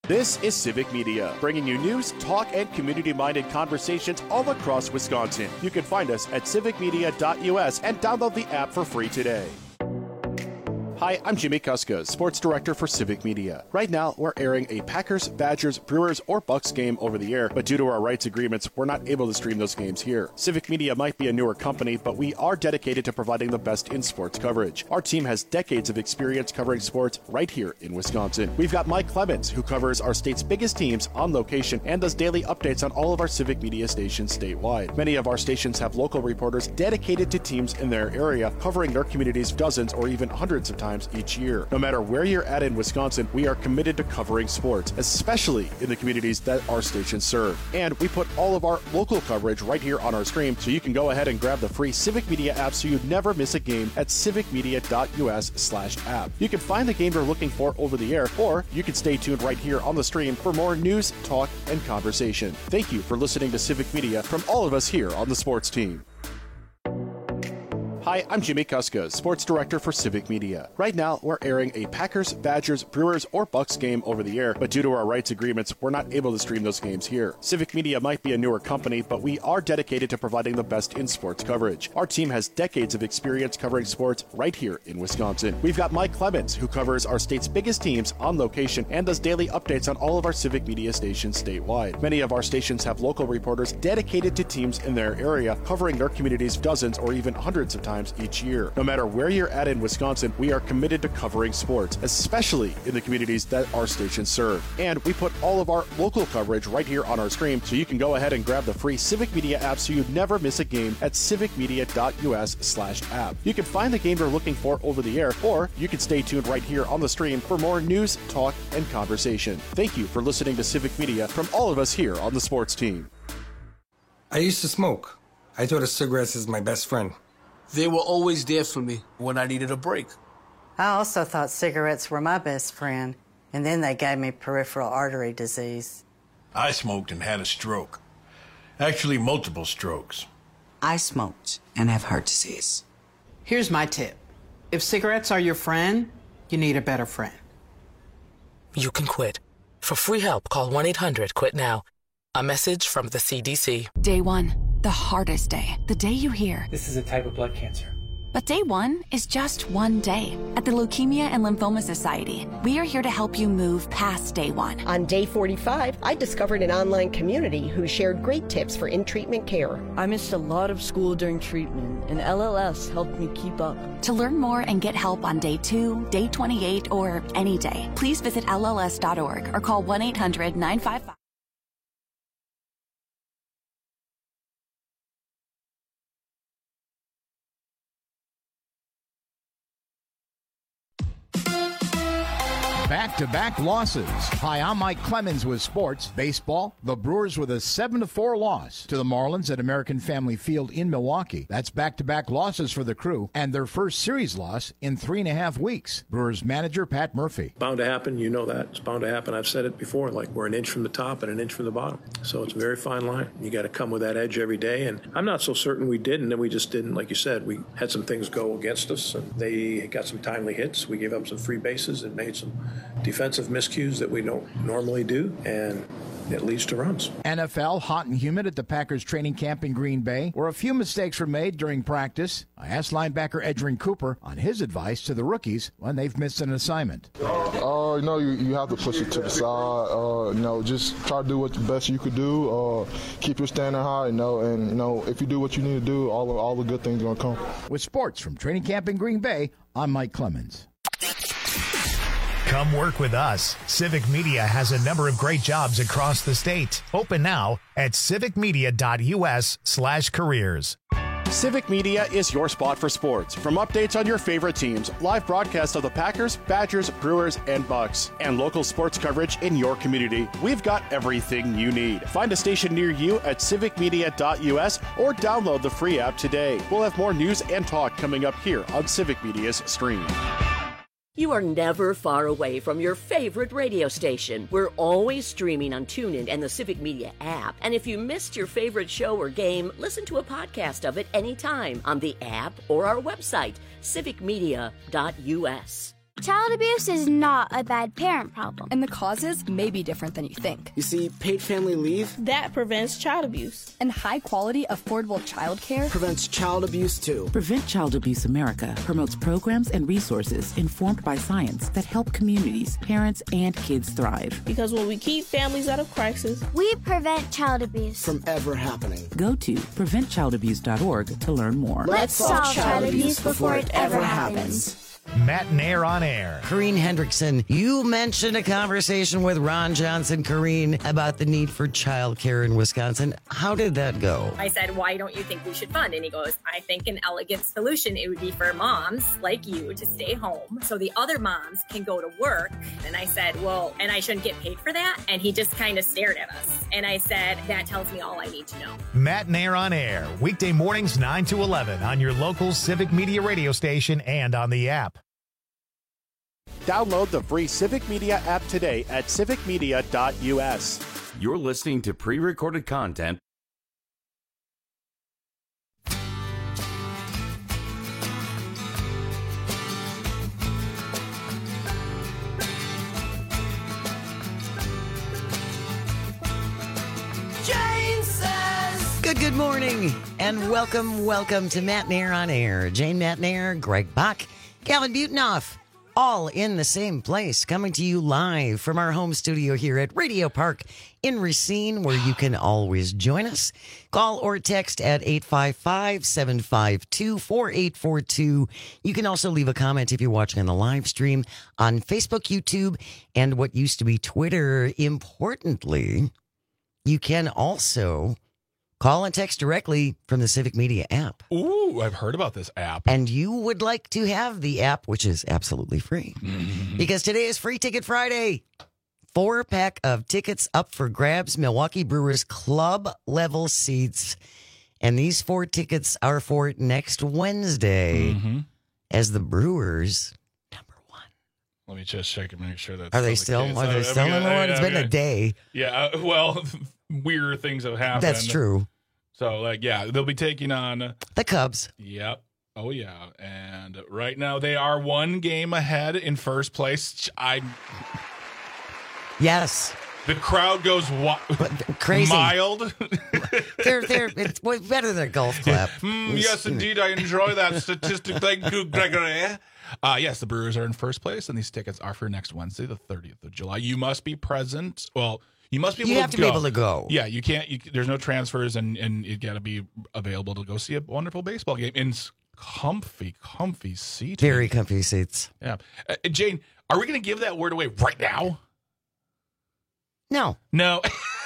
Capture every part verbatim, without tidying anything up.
This is Civic Media, bringing you news, talk, and community-minded conversations all across Wisconsin. You can find us at civic media dot U S and download the app for free today. Hi, I'm Jimmy Kuska, Sports Director for Civic Media. Right now, we're airing a Packers, Badgers, Brewers, or Bucks game over the air, but due to our rights agreements, we're not able to stream those games here. Civic Media might be a newer company, but we are dedicated to providing the best in sports coverage. Our team has decades of experience covering sports right here in Wisconsin. We've got Mike Clemens, who covers our state's biggest teams on location and does daily updates on all of our Civic Media stations statewide. Many of our stations have local reporters dedicated to teams in their area, covering their communities dozens or even hundreds of times each year. No matter where you're at in Wisconsin, we are committed to covering sports, especially in the communities that our stations serve. And we put all of our local coverage right here on our stream, so you can go ahead and grab the free Civic Media app so you never miss a game at civic media dot U S slash app. You can find the game you're looking for over the air, or you can stay tuned right here on the stream for more news, talk, and conversation. Thank you for listening to Civic Media from all of us here on the sports team. Hi, I'm Jimmy Kuska, Sports Director for Civic Media. Right now, we're airing a Packers, Badgers, Brewers, or Bucks game over the air, but due to our rights agreements, we're not able to stream those games here. Civic Media might be a newer company, but we are dedicated to providing the best in sports coverage. Our team has decades of experience covering sports right here in Wisconsin. We've got Mike Clemens, who covers our state's biggest teams on location and does daily updates on all of our Civic Media stations statewide. Many of our stations have local reporters dedicated to teams in their area, covering their communities dozens or even hundreds of times each year. No matter where you're at in Wisconsin, we are committed to covering sports, especially in the communities that our stations serve. And we put all of our local coverage right here on our stream, so you can go ahead and grab the free Civic Media app so you never miss a game at civic media dot U S slash app. You can find the game you're looking for over the air, or you can stay tuned right here on the stream for more news, talk, and conversation. Thank you for listening to Civic Media from all of us here on the sports team. I used to smoke. I thought of cigarettes as my best friend. They were always there for me when I needed a break. I also thought cigarettes were my best friend, and then they gave me peripheral artery disease. I smoked and had a stroke. Actually, multiple strokes. I smoked and have heart disease. Here's my tip. If cigarettes are your friend, you need a better friend. You can quit. For free help, call one eight hundred quit now. A message from the C D C. Day one. The hardest day, the day you hear, this is a type of blood cancer. But day one is just one day. At the Leukemia and Lymphoma Society, we are here to help you move past day one. On day forty-five, I discovered an online community who shared great tips for in-treatment care. I missed a lot of school during treatment, and L L S helped me keep up. To learn more and get help on day two, day twenty-eight, or any day, please visit L L S dot org or call one eight hundred nine five five. Back-to-back losses. Hi, I'm Mike Clemens with sports. Baseball, the Brewers with a seven to four loss to the Marlins at American Family Field in Milwaukee. That's back-to-back losses for the Crew and their first series loss in three and a half weeks. Brewers manager Pat Murphy. Bound to happen. You know that. It's bound to happen. I've said it before, like we're an inch from the top and an inch from the bottom. So it's a very fine line. You got to come with that edge every day. And I'm not so certain we didn't, and we just didn't. Like you said, we had some things go against us, and they got some timely hits. We gave up some free bases and made some defensive miscues that we don't normally do, and it leads to runs. N F L, hot and humid at the Packers training camp in Green Bay, where a few mistakes were made during practice. I asked linebacker Edgerrin Cooper on his advice to the rookies when they've missed an assignment. Uh, you know, you, you have to push it to the side. Uh, you know, just try to do what the best you could do. Uh, keep your standard high, you know, and, you know, if you do what you need to do, all, all the good things are going to come. With sports from training camp in Green Bay, I'm Mike Clemens. Come work with us. Civic Media has a number of great jobs across the state. Open now at civic media dot U S slash careers. Civic Media is your spot for sports. From updates on your favorite teams, live broadcasts of the Packers, Badgers, Brewers, and Bucks, and local sports coverage in your community, we've got everything you need. Find a station near you at civic media dot U S or download the free app today. We'll have more news and talk coming up here on Civic Media's stream. You are never far away from your favorite radio station. We're always streaming on TuneIn and the Civic Media app. And if you missed your favorite show or game, listen to a podcast of it anytime on the app or our website, civic media dot U S. Child abuse is not a bad parent problem. And the causes may be different than you think. You see, paid family leave, that prevents child abuse. And high-quality, affordable childcare prevents child abuse, too. Prevent Child Abuse America promotes programs and resources informed by science that help communities, parents, and kids thrive. Because when we keep families out of crisis, we prevent child abuse from ever happening. Go to prevent child abuse dot org to learn more. Let's solve child abuse before it ever happens. Matt Nair on air. Corrine Hendrickson, you mentioned a conversation with Ron Johnson, Corrine, about the need for childcare in Wisconsin. How did that go? I said, why don't you think we should fund? And he goes, I think an elegant solution, it would be for moms like you to stay home so the other moms can go to work. And I said, well, and I shouldn't get paid for that? And he just kind of stared at us. And I said, that tells me all I need to know. Matt Nair on air, weekday mornings nine to eleven on your local Civic Media radio station and on the app. Download the free Civic Media app today at civic media dot u s. You're listening to pre-recorded content. Jane says, Good, good morning, and welcome, welcome to Matt Nair on air. Jane Matt Nair, Greg Bach, Calvin Butenoff. All in the same place, coming to you live from our home studio here at Radio Park in Racine, where you can always join us. Call or text at eight five five, seven five two, four eight four two. You can also leave a comment if you're watching on the live stream on Facebook, YouTube, and what used to be Twitter. Importantly, you can also call and text directly from the Civic Media app. Ooh, I've heard about this app. And you would like to have the app, which is absolutely free. Mm-hmm. Because today is Free Ticket Friday. Four pack of tickets up for grabs. Milwaukee Brewers club level seats. And these four tickets are for next Wednesday mm-hmm. as the Brewers number one. Let me just check and make sure that. Are they still? The are they still number one? It's been a day. Yeah. Uh, well, weird things have happened. That's true. So, like, yeah, they'll be taking on the Cubs. Yep. Oh, yeah. And right now they are one game ahead in first place. I. Yes. The crowd goes wa- crazy. Mild. they're they're it's better than a golf clap. Mm, yes, indeed. I enjoy that statistic. Thank you, Gregory. Uh, yes, the Brewers are in first place, and these tickets are for next Wednesday, the thirtieth of July. You must be present. Well, you must be able you to have to go. be able to go. Yeah, you can't. You, there's no transfers, and, and you got to be available to go see a wonderful baseball game in comfy, comfy seats. Very comfy seats. Yeah. Uh, Jane, are we going to give that word away right now? No. No.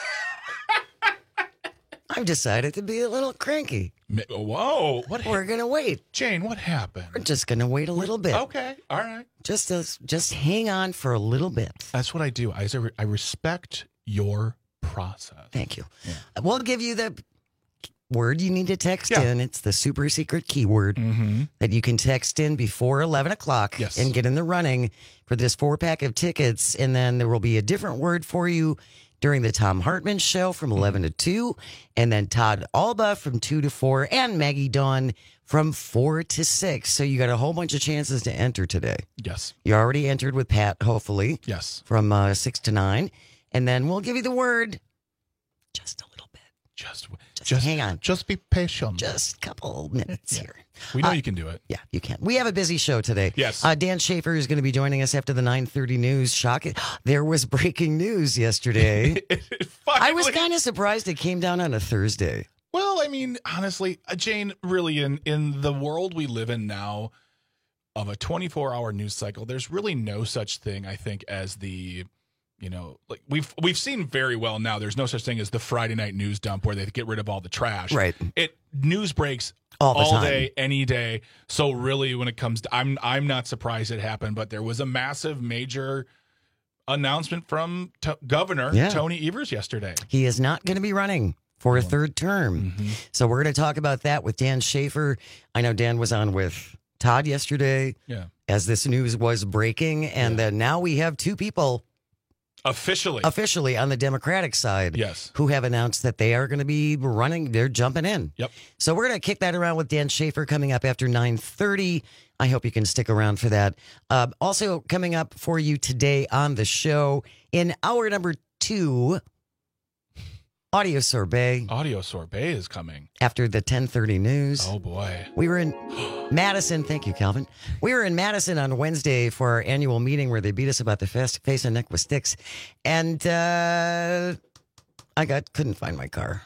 I've decided to be a little cranky. Whoa. What We're going to wait. Jane, what happened? We're just going to wait a little bit. Okay. All right. Just as, just hang on for a little bit. That's what I do. I, I respect your process. Thank you. Yeah. We'll give you the word you need to text yeah. in. It's the super secret keyword mm-hmm. that you can text in before eleven o'clock yes. and get in the running for this four pack of tickets. And then there will be a different word for you during the Tom Hartman show from eleven to two, and then Todd Alba from two to four, and Maggie Dawn from four to six. So you got a whole bunch of chances to enter today. Yes. You already entered with Pat, hopefully. Yes. From uh, six to nine. And then we'll give you the word just a little bit. Just, just, just hang on. Just be patient. Just a couple minutes yeah. here. We know uh, you can do it. Yeah, you can. We have a busy show today. Yes. Uh, Dan Schaefer is going to be joining us after the nine thirty news. Shocking. There was breaking news yesterday. I was kind of surprised it came down on a Thursday. Well, I mean, honestly, uh, Jane, really, in, in the world we live in now of a twenty-four hour news cycle, there's really no such thing, I think, as the... You know, like we've we've seen very well now. There's no such thing as the Friday night news dump where they get rid of all the trash. Right. It news breaks all, the all time. day, any day. So really, when it comes to, I'm I'm not surprised it happened. But there was a massive, major announcement from t- Governor yeah. Tony Evers yesterday. He is not going to be running for a third term. Mm-hmm. So we're going to talk about that with Dan Schaefer. I know Dan was on with Todd yesterday. Yeah. As this news was breaking, and yeah. then now we have two people Officially. Officially on the Democratic side. Yes. Who have announced that they are going to be running, they're jumping in. Yep. So we're going to kick that around with Dan Schaefer coming up after nine thirty. I hope you can stick around for that. Uh, also coming up for you today on the show in hour number two, Audio Sorbet. Audio Sorbet is coming. After the ten thirty news. Oh, boy. We were in Madison. Thank you, Calvin. We were in Madison on Wednesday for our annual meeting where they beat us about the face, face and neck with sticks. And uh, I got couldn't find my car.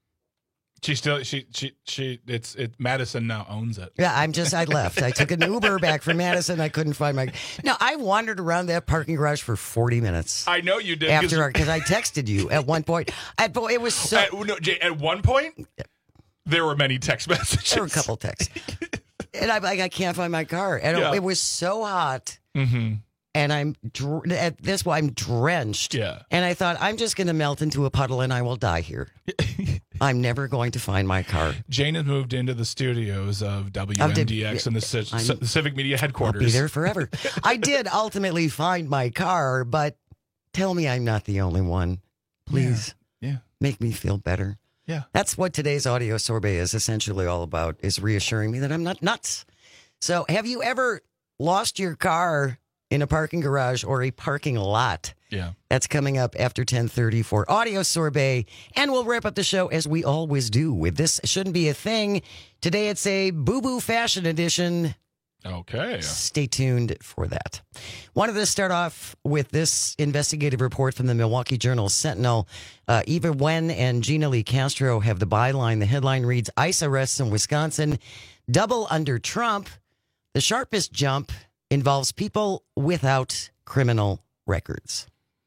She still, she, she, she, it's, it, Madison now owns it. Yeah, I'm just, I left. I took an Uber back from Madison. I couldn't find my, no, I wandered around that parking garage for forty minutes. I know you did. After, because I texted you at one point. At, it was so. At, no, Jay, at one point, there were many text messages. There were a couple texts. And I'm like, I can't find my car. And Yeah. it, it was so hot. Mm-hmm. And I'm, dr- at this point, I'm drenched. Yeah. And I thought, I'm just going to melt into a puddle and I will die here. I'm never going to find my car. Jane has moved into the studios of W M D X and the, C- the Civic Media headquarters. I'll be there forever. I did ultimately find my car, but tell me I'm not the only one. Please. Yeah. yeah. Make me feel better. Yeah. That's what today's Audio Sorbet is essentially all about, is reassuring me that I'm not nuts. So have you ever lost your car in a parking garage or a parking lot? Yeah. That's coming up after ten thirty for Audio Sorbet. And we'll wrap up the show as we always do with This Shouldn't Be a Thing. Today it's a boo-boo fashion edition. Okay. Stay tuned for that. Wanted to start off with this investigative report from the Milwaukee Journal Sentinel. Uh, Eva Wen and Gina Lee Castro have the byline. The headline reads, ICE arrests in Wisconsin, double under Trump. The sharpest jump involves people without criminal records.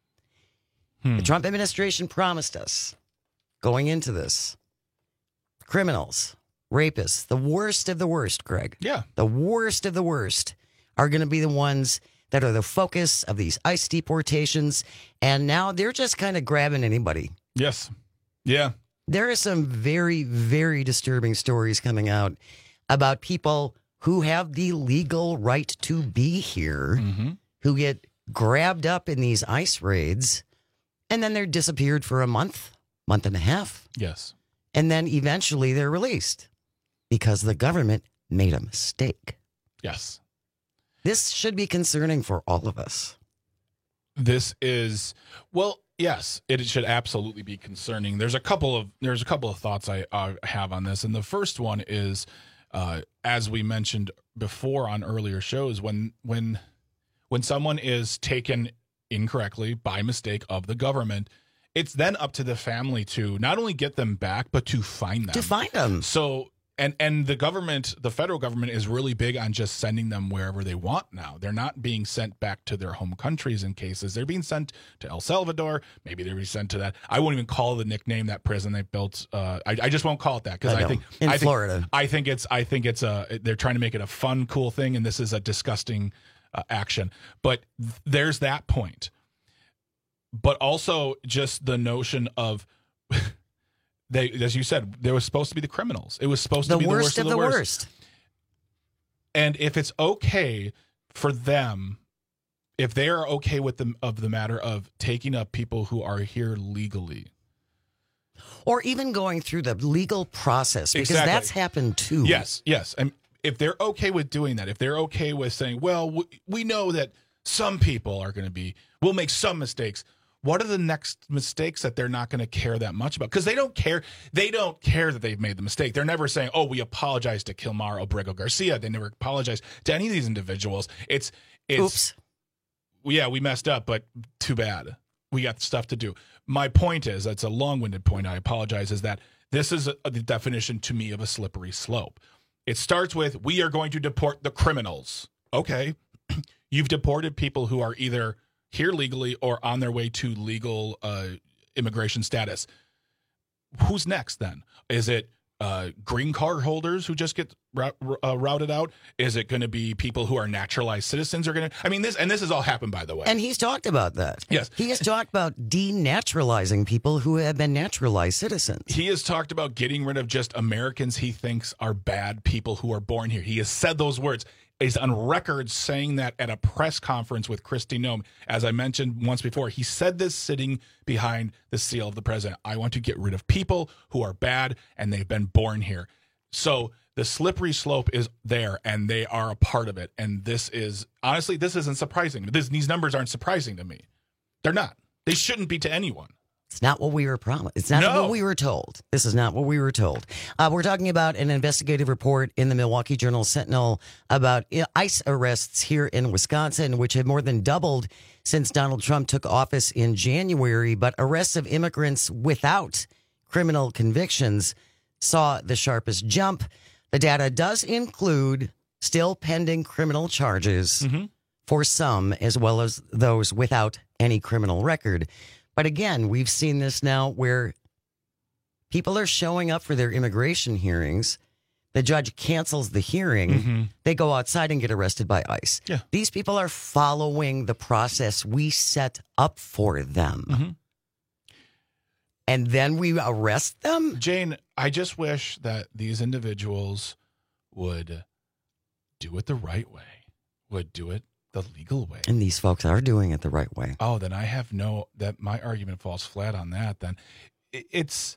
Hmm. The Trump administration promised us going into this, criminals, rapists, the worst of the worst, Greg. Yeah. The worst of the worst are going to be the ones that are the focus of these ICE deportations. And now they're just kind of grabbing anybody. Yes. Yeah. There are some very, very disturbing stories coming out about people who have the legal right to be here, mm-hmm. who get grabbed up in these ICE raids, and then they're disappeared for a month, month and a half. Yes. And then eventually they're released because the government made a mistake. Yes. This should be concerning for all of us. This is, well, yes, it should absolutely be concerning. There's a couple of there's a couple of thoughts I uh, have on this, and the first one is, uh, as we mentioned before on earlier shows, when when when someone is taken incorrectly by mistake of the government, it's then up to the family to not only get them back, but to find them. To find them. So, and and the government, the federal government is really big on just sending them wherever they want now. They're not being sent back to their home countries in cases. They're being sent to El Salvador. Maybe they're being sent to that. I won't even call the nickname that prison they built. Uh, I, I just won't call it that because I, I think in I Florida. Think, I think it's I think it's a they're trying to make it a fun, cool thing, and this is a disgusting uh, action. But th- there's that point. But also just the notion of, they, as you said, there was supposed to be the criminals. It was supposed the to be worst the worst of the, the worst. worst. And if it's okay for them, if they are okay with the of the matter of taking up people who are here legally, or even going through the legal process, because exactly. that's happened too. Yes, yes. And if they're okay with doing that, if they're okay with saying, well, we, we know that some people are going to be, we'll make some mistakes. What are the next mistakes that they're not going to care that much about? Because they don't care. They don't care that they've made the mistake. They're never saying, oh, we apologize to Kilmar Obrego Garcia. They never apologize to any of these individuals. It's, it's Oops. Yeah, we messed up, but too bad. We got stuff to do. My point is, it's a long-winded point, I apologize, is that this is a, the definition to me of a slippery slope. It starts with, we are going to deport the criminals. Okay. You've deported people who are either here legally or on their way to legal uh, immigration status. Who's next then? Is it uh, green card holders who just get r- uh, routed out? Is it going to be people who are naturalized citizens are going to? I mean, this and this has all happened, by the way. And he's talked about that. Yes. He has talked about denaturalizing people who have been naturalized citizens. He has talked about getting rid of just Americans he thinks are bad people who are born here. He has said those words. is on record saying that at a press conference with Kristi Noem. As I mentioned once before, he said this sitting behind the seal of the president. I want to get rid of people who are bad and they've been born here. So the slippery slope is there and they are a part of it. And this is, honestly, this isn't surprising. This, these numbers aren't surprising to me. They're not. They shouldn't be to anyone. It's not what we were promised. It's not No. what we were told. This is not what we were told. Uh, we're talking about an investigative report in the Milwaukee Journal Sentinel about ICE arrests here in Wisconsin, which have more than doubled since Donald Trump took office in January. But arrests of immigrants without criminal convictions saw the sharpest jump. The data does include still pending criminal charges Mm-hmm. for some, as well as those without any criminal record. But again, we've seen this now where people are showing up for their immigration hearings. The judge cancels the hearing. Mm-hmm. They go outside and get arrested by ICE. Yeah. These people are following the process we set up for them. Mm-hmm. And then we arrest them? Jane, I just wish that these individuals would do it the right way, would do it the legal way. And these folks are doing it the right way. Oh, then I have no, that my argument falls flat on that. Then It- it's,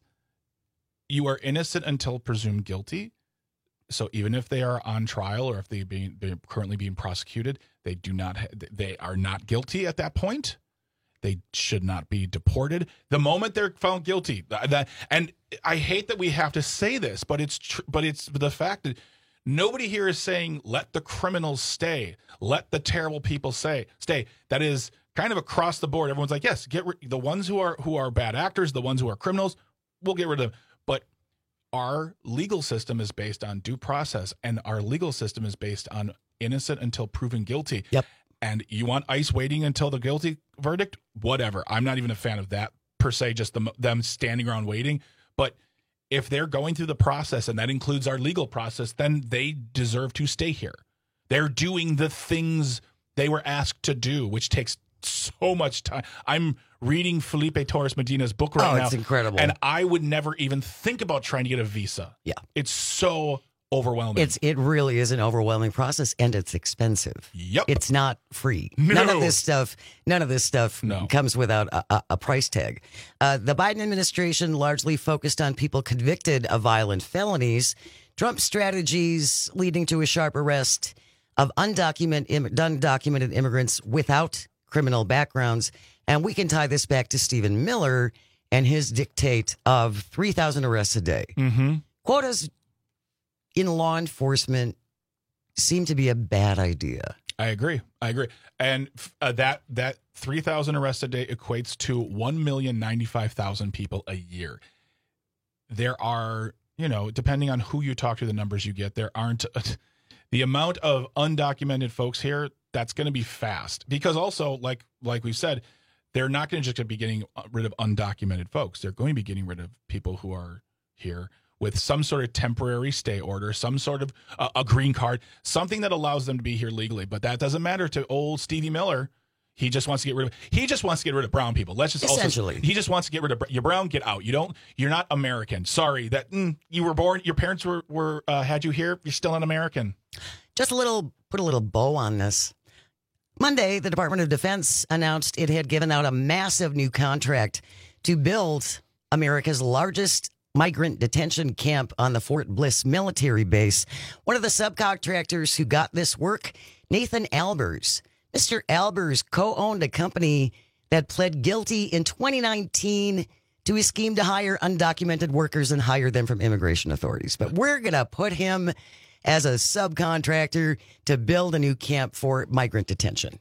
you are innocent until presumed guilty. So even if they are on trial or if they being they're currently being prosecuted, they do not, ha- they are not guilty at that point. They should not be deported the moment they're found guilty. That, and I hate that we have to say this, but it's tr- but it's the fact that nobody here is saying let the criminals stay, let the terrible people say stay. That is kind of across the board. Everyone's like, yes, get rid- the ones who are who are bad actors, the ones who are criminals, we'll get rid of them. But our legal system is based on due process, and our legal system is based on innocent until proven guilty. Yep. And you want ICE waiting until the guilty verdict? Whatever. I'm not even a fan of that per se, just the, them standing around waiting. But if they're going through the process, and that includes our legal process, then they deserve to stay here. They're doing the things they were asked to do, which takes so much time. I'm reading Felipe Torres Medina's book right Oh, now. it's incredible. And I would never even think about trying to get a visa. Yeah. It's so overwhelming. It's it really is an overwhelming process, and it's expensive. Yep. It's not free. No. None of this stuff. None of this stuff No. comes without a, a, a price tag. Uh, the Biden administration largely focused on people convicted of violent felonies. Trump's strategies leading to a sharp arrest of undocumented Im- undocumented immigrants without criminal backgrounds, and we can tie this back to Stephen Miller and his dictate of three thousand arrests a day. Mm-hmm. Quotas in law enforcement seem to be a bad idea. I agree. I agree. And uh, that that three thousand arrests a day equates to one million ninety-five thousand people a year. There are, you know, depending on who you talk to, the numbers you get, there aren't the amount of undocumented folks here. That's going to be fast, because also, like like we've said, they're not going to just be getting rid of undocumented folks. They're going to be getting rid of people who are here with some sort of temporary stay order, some sort of uh, a green card, something that allows them to be here legally. But that doesn't matter to old Stevie Miller. He just wants to get rid of. He just wants to get rid of brown people. Let's just Essentially. Also, he just wants to get rid of you're brown. Get out. You don't. You're not American. Sorry that mm, you were born. Your parents were were uh, had you here. You're still an American. Just a little, put a little bow on this. Monday, the Department of Defense announced it had given out a massive new contract to build America's largest migrant detention camp on the Fort Bliss military base. One of the subcontractors who got this work, Nathan Albers. Mister Albers co-owned a company that pled guilty in twenty nineteen to a scheme to hire undocumented workers and hire them from immigration authorities. But we're going to put him as a subcontractor to build a new camp for migrant detention.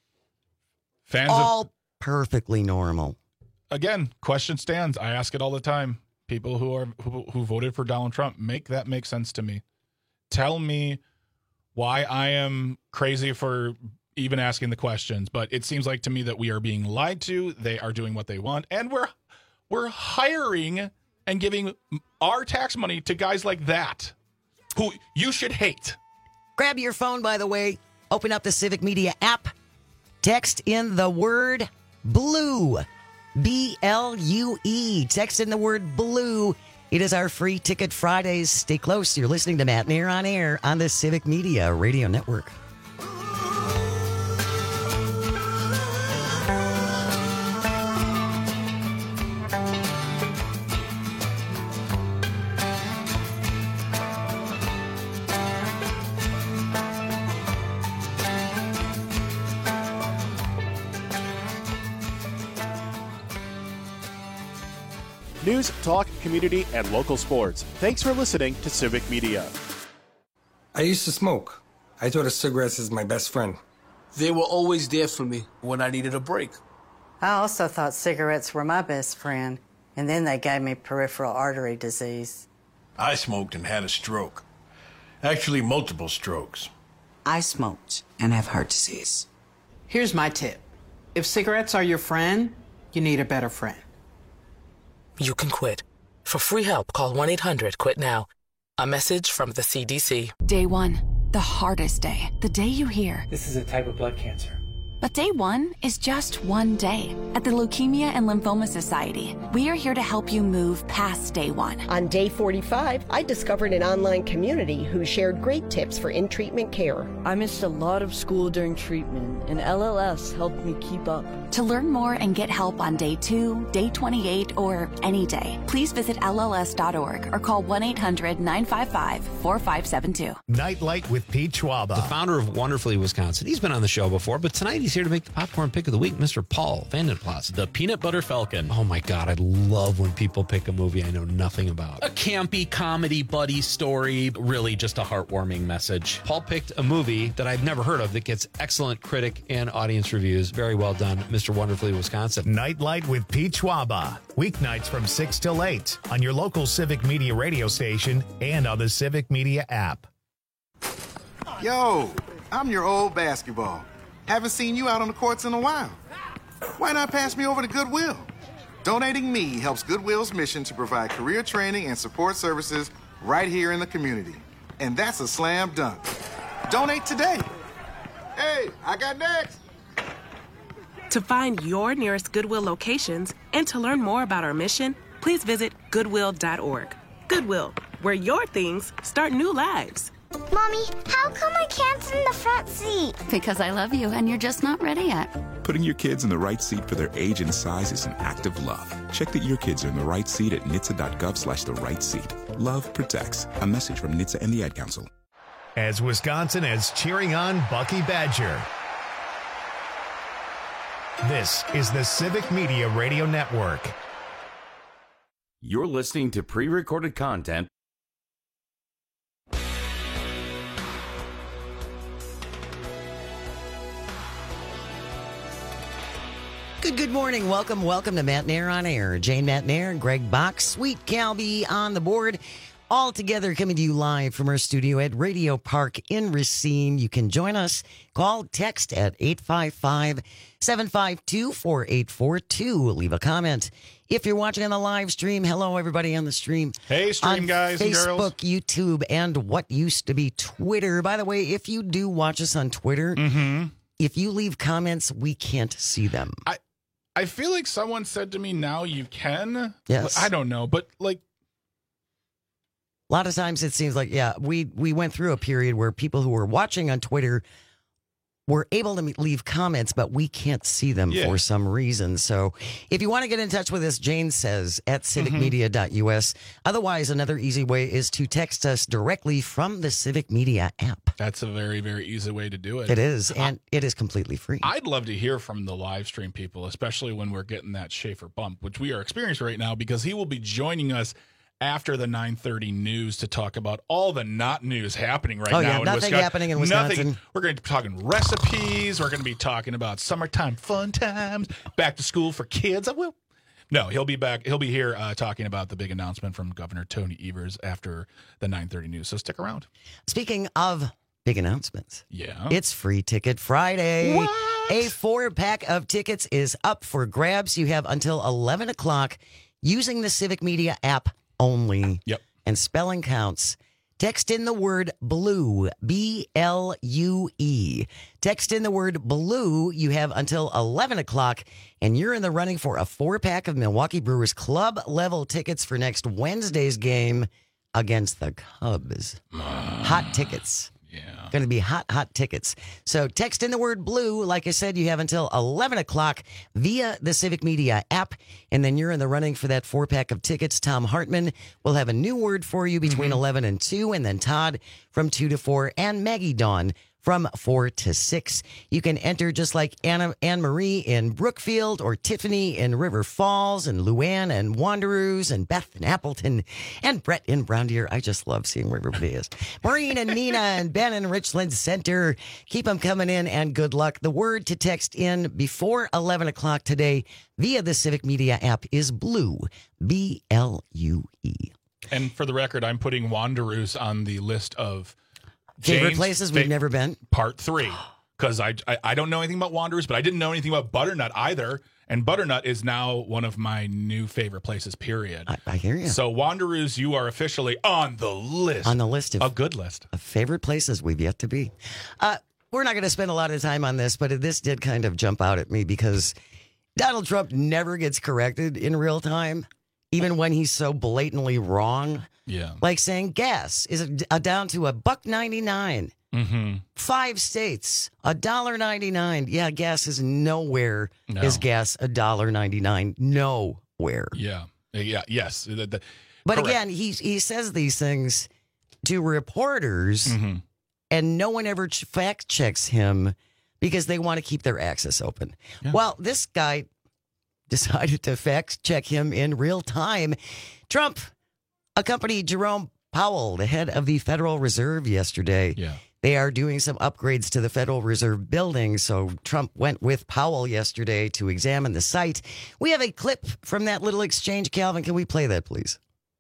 Fans All of, perfectly normal. again, question stands. I ask it all the time. People who are who, who voted for Donald Trump, make that make sense to me. Tell me why I am crazy for even asking the questions, but it seems like to me that we are being lied to. They are doing what they want, and we're we're hiring and giving our tax money to guys like that, who you should hate. Grab your phone, by the way. Open up the Civic Media app. Text in the word BLUE. B L U E. Text in the word BLUE It is our Free Ticket Fridays. Stay close. You're listening to Matt Mayer on Air on the Civic Media Radio Network. News, talk, community, and local sports. Thanks for listening to Civic Media. I used to smoke. I thought of cigarettes as my best friend. They were always there for me when I needed a break. I also thought cigarettes were my best friend, and then they gave me peripheral artery disease. I smoked and had a stroke. Actually, multiple strokes. I smoked and have heart disease. Here's my tip. If cigarettes are your friend, you need a better friend. You can quit. For free help, call one eight hundred quit now. A message from the C D C. Day one, the hardest day. The day you hear, this is a type of blood cancer. But day one is just one day. At the Leukemia and Lymphoma Society, we are here to help you move past day one. On day forty-five, I discovered an online community who shared great tips for in-treatment care. I missed a lot of school during treatment, and L L S helped me keep up. To learn more and get help on day two, day twenty-eight, or any day, please visit L L S dot org or call one eight hundred nine five five four five seven two. Nightlight with Pete Schwaba. The founder of Wonderfully Wisconsin. He's been on the show before, but tonight he's here to make the popcorn pick of the week, Mister Paul Vandenplas. The Peanut Butter Falcon. Oh my God, I love when people pick a movie I know nothing about. A campy comedy buddy story, really just a heartwarming message. Paul picked a movie that I've never heard of that gets excellent critic and audience reviews. Very well done, Mister Wonderfully Wisconsin. Nightlight with Pete Schwaba. Weeknights from six till eight on your local Civic Media radio station and on the Civic Media app. Yo, I'm your old basketball. Haven't seen you out on the courts in a while. Why not pass me over to Goodwill? Donating me helps Goodwill's mission to provide career training and support services right here in the community. And that's a slam dunk. Donate today. Hey, I got next. To find your nearest Goodwill locations and to learn more about our mission, please visit goodwill dot org. Goodwill, where your things start new lives. Mommy, how come I can't sit in the front seat? Because I love you and you're just not ready yet. Putting your kids in the right seat for their age and size is an act of love. Check that your kids are in the right seat at N H T S A dot gov slash the right seat. Love protects. A message from N H T S A and the Ad Council. As Wisconsin is cheering on Bucky Badger. This is the Civic Media Radio Network. You're listening to pre-recorded content. Good, good morning. Welcome, welcome to Matt Nair on Air. Jane Matt Nair, Greg Bach, Sweet Calby on the board. All together coming to you live from our studio at Radio Park in Racine. You can join us. Call, text at eight five five, seven five two, four eight four two. Leave a comment. If you're watching on the live stream, hello, everybody on the stream. Hey, stream on guys and girls. Facebook, YouTube, and what used to be Twitter. By the way, if you do watch us on Twitter, mm-hmm. if you leave comments, we can't see them. I, I feel like someone said to me, now you can. Yes. I don't know, but like. A lot of times it seems like, yeah, we, we went through a period where people who were watching on Twitter were able to leave comments, but we can't see them yeah. for some reason. So if you want to get in touch with us, Jane says at civic media dot U S. Otherwise, another easy way is to text us directly from the Civic Media app. That's a very, very easy way to do it. It is, and I, it is completely free. I'd love to hear from the live stream people, especially when we're getting that Schaefer bump, which we are experiencing right now, because he will be joining us after the nine thirty news to talk about all the not news happening right oh, now yeah, in nothing Wisconsin. happening in Wisconsin. Nothing. We're going to be talking recipes. We're going to be talking about summertime fun times, back to school for kids. I will. No, he'll be back. He'll be here uh, talking about the big announcement from Governor Tony Evers after the nine thirty news. So stick around. Speaking of big announcements, yeah, it's Free Ticket Friday. What? A four-pack of tickets is up for grabs. You have until eleven o'clock using the Civic Media app only. Yep. And spelling counts. Text in the word BLUE, B L U E. Text in the word BLUE. You have until eleven o'clock, and you're in the running for a four-pack of Milwaukee Brewers club-level tickets for next Wednesday's game against the Cubs. Hot tickets. Yeah. Going to be hot, hot tickets. So text in the word BLUE. Like I said, you have until eleven o'clock via the Civic Media app, and then you're in the running for that four-pack of tickets. Tom Hartman will have a new word for you between mm-hmm. eleven and two, and then Todd from two to four, and Maggie Dawn from four to six. You can enter just like Anna, Anne-Marie in Brookfield, or Tiffany in River Falls, and Luann and Wanderers, and Beth in Appleton, and Brett in Brown Deer. I just love seeing where everybody is. Maureen and Nina and Ben in Richland Center. Keep them coming in, and good luck. The word to text in before eleven o'clock today via the Civic Media app is BLUE, B L U E. And for the record, I'm putting Wanderers on the list of favorite Jane's places fa- we've never been. Part three, because I, I I don't know anything about Wanderers, but I didn't know anything about Butternut either. And Butternut is now one of my new favorite places. Period. I, I hear you. So Wanderers, you are officially on the list. On the list of a good list of favorite places we've yet to be. Uh, we're not going to spend a lot of time on this, but this did kind of jump out at me because Donald Trump never gets corrected in real time, even when he's so blatantly wrong. Yeah. Like saying gas is a, a down to a buck ninety-nine. Mm-hmm. Five states, a dollar ninety-nine. Yeah, gas is nowhere. No. Is gas a dollar ninety-nine? Nowhere. Yeah. Yeah. Yes. The, the, but correct. again, he he says these things to reporters, mm-hmm. and no one ever ch- fact checks him because they want to keep their access open. Yeah. Well, this guy decided to fact check him in real time. Trump accompanied Jerome Powell, the head of the Federal Reserve, yesterday. Yeah. They are doing some upgrades to the Federal Reserve building, so Trump went with Powell yesterday to examine the site. We have a clip from that little exchange. Calvin, can we play that, please?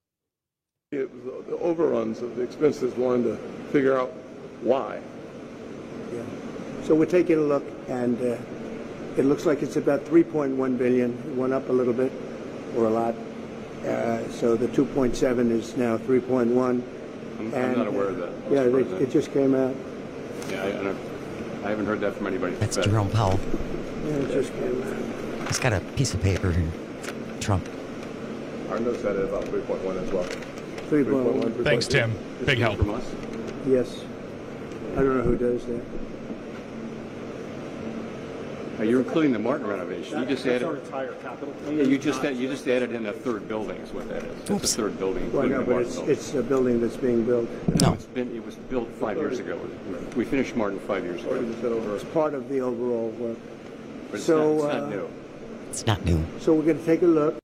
It was the overruns of the expenses, wanted to figure out why. Yeah. So we're taking a look, and uh, it looks like it's about three point one billion dollars. It went up a little bit, or a lot. Uh, so the two point seven is now three point one. I'm, and, I'm not aware of that. Yeah, they, it just came out. Yeah, I, I, don't, I haven't heard that from anybody. That's Jerome Powell. Yeah, it just came out. He's got a piece of paper here. Trump. Our notes had it about three point one as well. three point one. Thanks, Tim. Big help. From us? Yes. I don't know who does that. Uh, you're including the Martin renovation. You just That's added. our entire capital. Yeah, you just add, you just added in a third building. Is what that is. It's Oops. a third building, Well, including no, the but Martin it's, building. it's a building that's being built. No. It's been. It was built five years ago. We finished Martin five years ago. It's part of the overall work. But it's, so, not, it's not uh, new. It's not new. So we're going to take a look.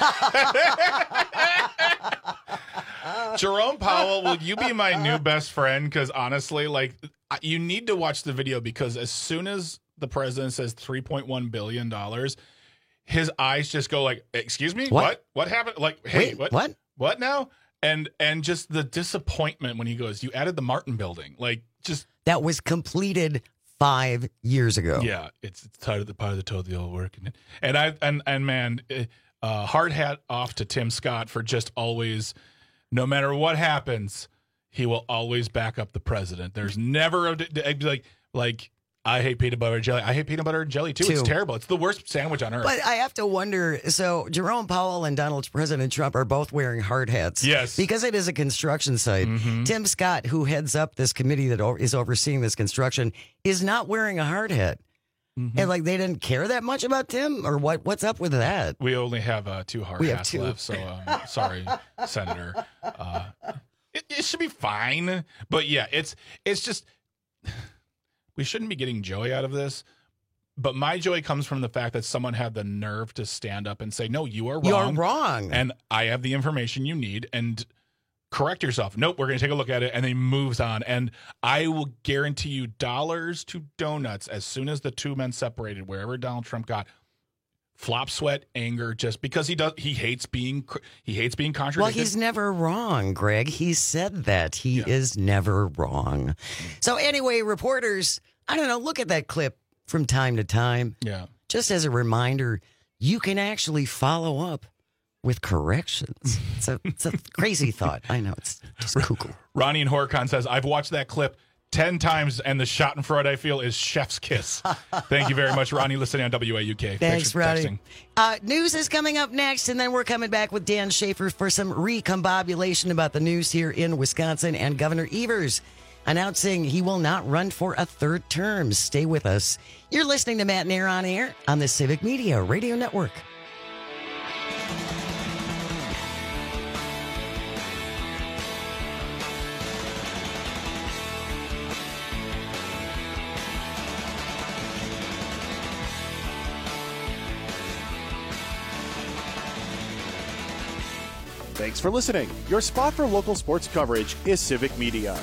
Jerome Powell, will you be my new best friend? Because honestly, like, you need to watch the video, because as soon as the president says three point one billion dollars, his eyes just go like, excuse me? What? What, what happened? Like, hey, Wait, what? what? What now? And and just the disappointment when he goes, you added the Martin building. Like, just. That was completed five years ago. Yeah, it's, it's part of the part of the total work. And, and I and and man, uh, hard hat off to Tim Scott for just always, no matter what happens, he will always back up the president. There's never a, like like I hate peanut butter and jelly. I hate peanut butter and jelly too. Too. It's terrible. It's the worst sandwich on earth. But I have to wonder, so Jerome Powell and Donald President Trump are both wearing hard hats. Yes. Because it is a construction site. Mm-hmm. Tim Scott, who heads up this committee that o- is overseeing this construction, is not wearing a hard hat. Mm-hmm. And like they didn't care that much about Tim, or what? What's up with that? We only have uh, two hard We have hats two. left, so um, sorry, Senator. Uh, it, it should be fine, but yeah, it's it's just we shouldn't be getting joy out of this. But my joy comes from the fact that someone had the nerve to stand up and say, "No, you are wrong. You're wrong, and I have the information you need." And correct yourself. Nope, we're going to take a look at it, and then he moves on. And I will guarantee you dollars to donuts as soon as the two men separated, wherever Donald Trump got. Flop sweat, anger, just because he does. He hates being. He hates being contradicted. Well, he's never wrong, Greg. He said that. He Yeah. is never wrong. So anyway, reporters, I don't know, look at that clip from time to time. Yeah. Just as a reminder, you can actually follow up with corrections. It's a, it's a crazy thought. I know, it's just cuckoo. Ronnie in HorrorCon says, I've watched that clip ten times, and the schadenfreude I feel is chef's kiss. Thank you very much, Ronnie, listening on W A U K. Thanks, for Ronnie. texting. Uh, news is coming up next, and then we're coming back with Dan Schaefer for some recombobulation about the news here in Wisconsin, and Governor Evers announcing he will not run for a third term. Stay with us. You're listening to Matt and Air on Air on the Civic Media Radio Network. Thanks for listening. Your spot for local sports coverage is Civic Media.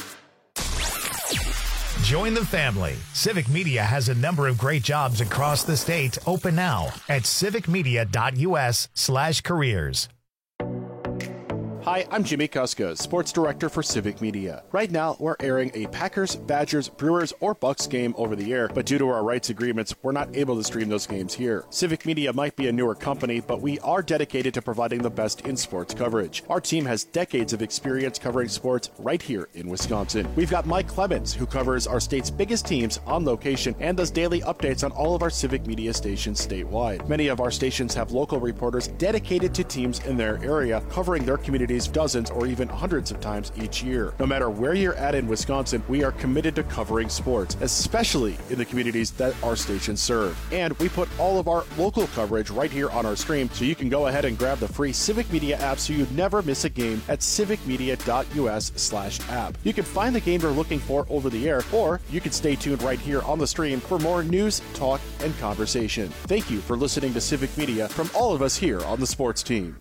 Join the family. Civic Media has a number of great jobs across the state open now at civicmedia.us slash careers. Hi, I'm Jimmy Kuska, Sports Director for Civic Media. Right now, we're airing a Packers, Badgers, Brewers, or Bucks game over the air, but due to our rights agreements, we're not able to stream those games here. Civic Media might be a newer company, but we are dedicated to providing the best in sports coverage. Our team has decades of experience covering sports right here in Wisconsin. We've got Mike Clemens, who covers our state's biggest teams on location and does daily updates on all of our Civic Media stations statewide. Many of our stations have local reporters dedicated to teams in their area, covering their communities dozens or even hundreds of times each year. No matter where you're at in Wisconsin, we are committed to covering sports, especially in the communities that our stations serve. And we put all of our local coverage right here on our stream, so you can go ahead and grab the free Civic Media app so you never miss a game at civicmedia.us slash app. You can find the game you're looking for over the air, or you can stay tuned right here on the stream for more news, talk, and conversation. Thank you for listening to Civic Media from all of us here on the sports team.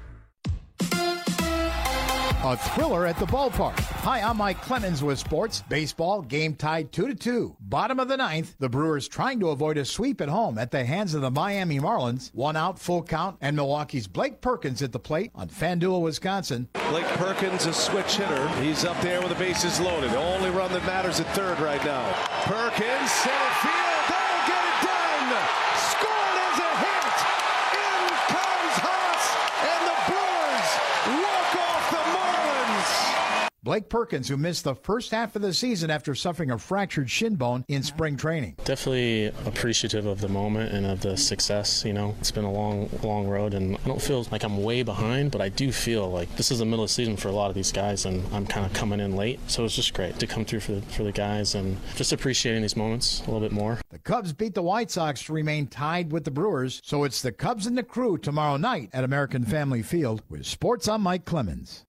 A thriller at the ballpark. Hi, I'm Mike Clemens with sports. Baseball, game tied two to two. Bottom of the ninth, the Brewers trying to avoid a sweep at home at the hands of the Miami Marlins. One out, full count, and Milwaukee's Blake Perkins at the plate on FanDuel, Wisconsin. Blake Perkins, a switch hitter. He's up there with the bases loaded. The only run that matters at third right now. Perkins, center field. They'll get it done. Scored as a hit. In comes Haas, and the Brewers walk off the Marlins. Blake Perkins, who missed the first half of the season after suffering a fractured shin bone in spring training. Definitely appreciative of the moment and of the success. You know, it's been a long, long road, and I don't feel like I'm way behind, but I do feel like this is the middle of the season for a lot of these guys, and I'm kind of coming in late. So it's just great to come through for the, for the guys and just appreciating these moments a little bit more. The Cubs beat the White Sox to remain tied with the Brewers, so it's the Cubs and the Crew tomorrow night at American Family Field with Sports. I'm Mike Clemens.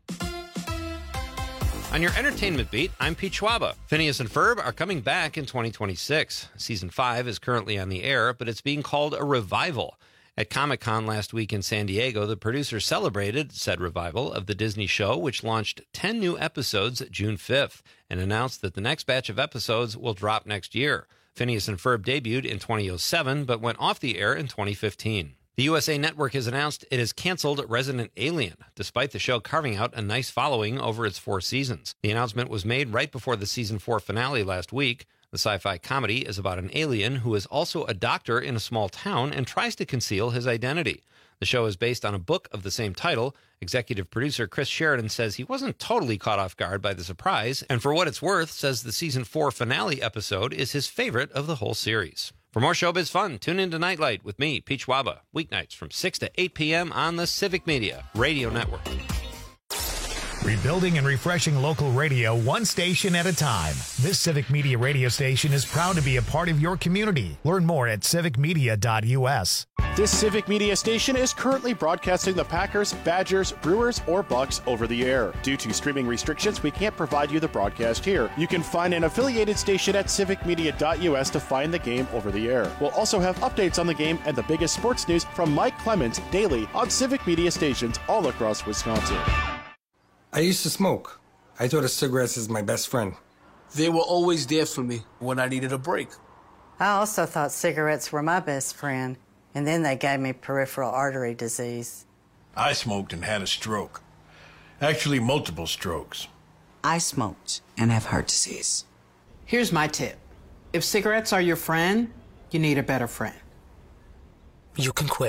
On your entertainment beat, I'm Pete Schwaba. Phineas and Ferb are coming back in twenty twenty-six. Season five is currently on the air, but it's being called a revival. At Comic-Con last week in San Diego, the producers celebrated said revival of the Disney show, which launched ten new episodes June fifth, and announced that the next batch of episodes will drop next year. Phineas and Ferb debuted in two thousand seven, but went off the air in twenty fifteen. The U S A Network has announced it has canceled Resident Alien, despite the show carving out a nice following over its four seasons. The announcement was made right before the season four finale last week. The sci-fi comedy is about an alien who is also a doctor in a small town and tries to conceal his identity. The show is based on a book of the same title. Executive producer Chris Sheridan says he wasn't totally caught off guard by the surprise, and for what it's worth, says the season four finale episode is his favorite of the whole series. For more showbiz fun, tune in to Nightlight with me, Pete Schwaba, weeknights from six to eight p.m. on the Civic Media Radio Network. Rebuilding and refreshing local radio one station at a time. This Civic Media radio station is proud to be a part of your community. Learn more at civic media dot u s. This Civic Media station is currently broadcasting the Packers, Badgers, Brewers, or Bucks over the air. Due to streaming restrictions, we can't provide you the broadcast here. You can find an affiliated station at civic media dot u s to find the game over the air. We'll also have updates on the game and the biggest sports news from Mike Clemens daily on Civic Media stations all across Wisconsin. I used to smoke. I thought of cigarettes as my best friend. They were always there for me when I needed a break. I also thought cigarettes were my best friend, and then they gave me peripheral artery disease. I smoked and had a stroke. Actually, multiple strokes. I smoked and have heart disease. Here's my tip. If cigarettes are your friend, you need a better friend. You can quit.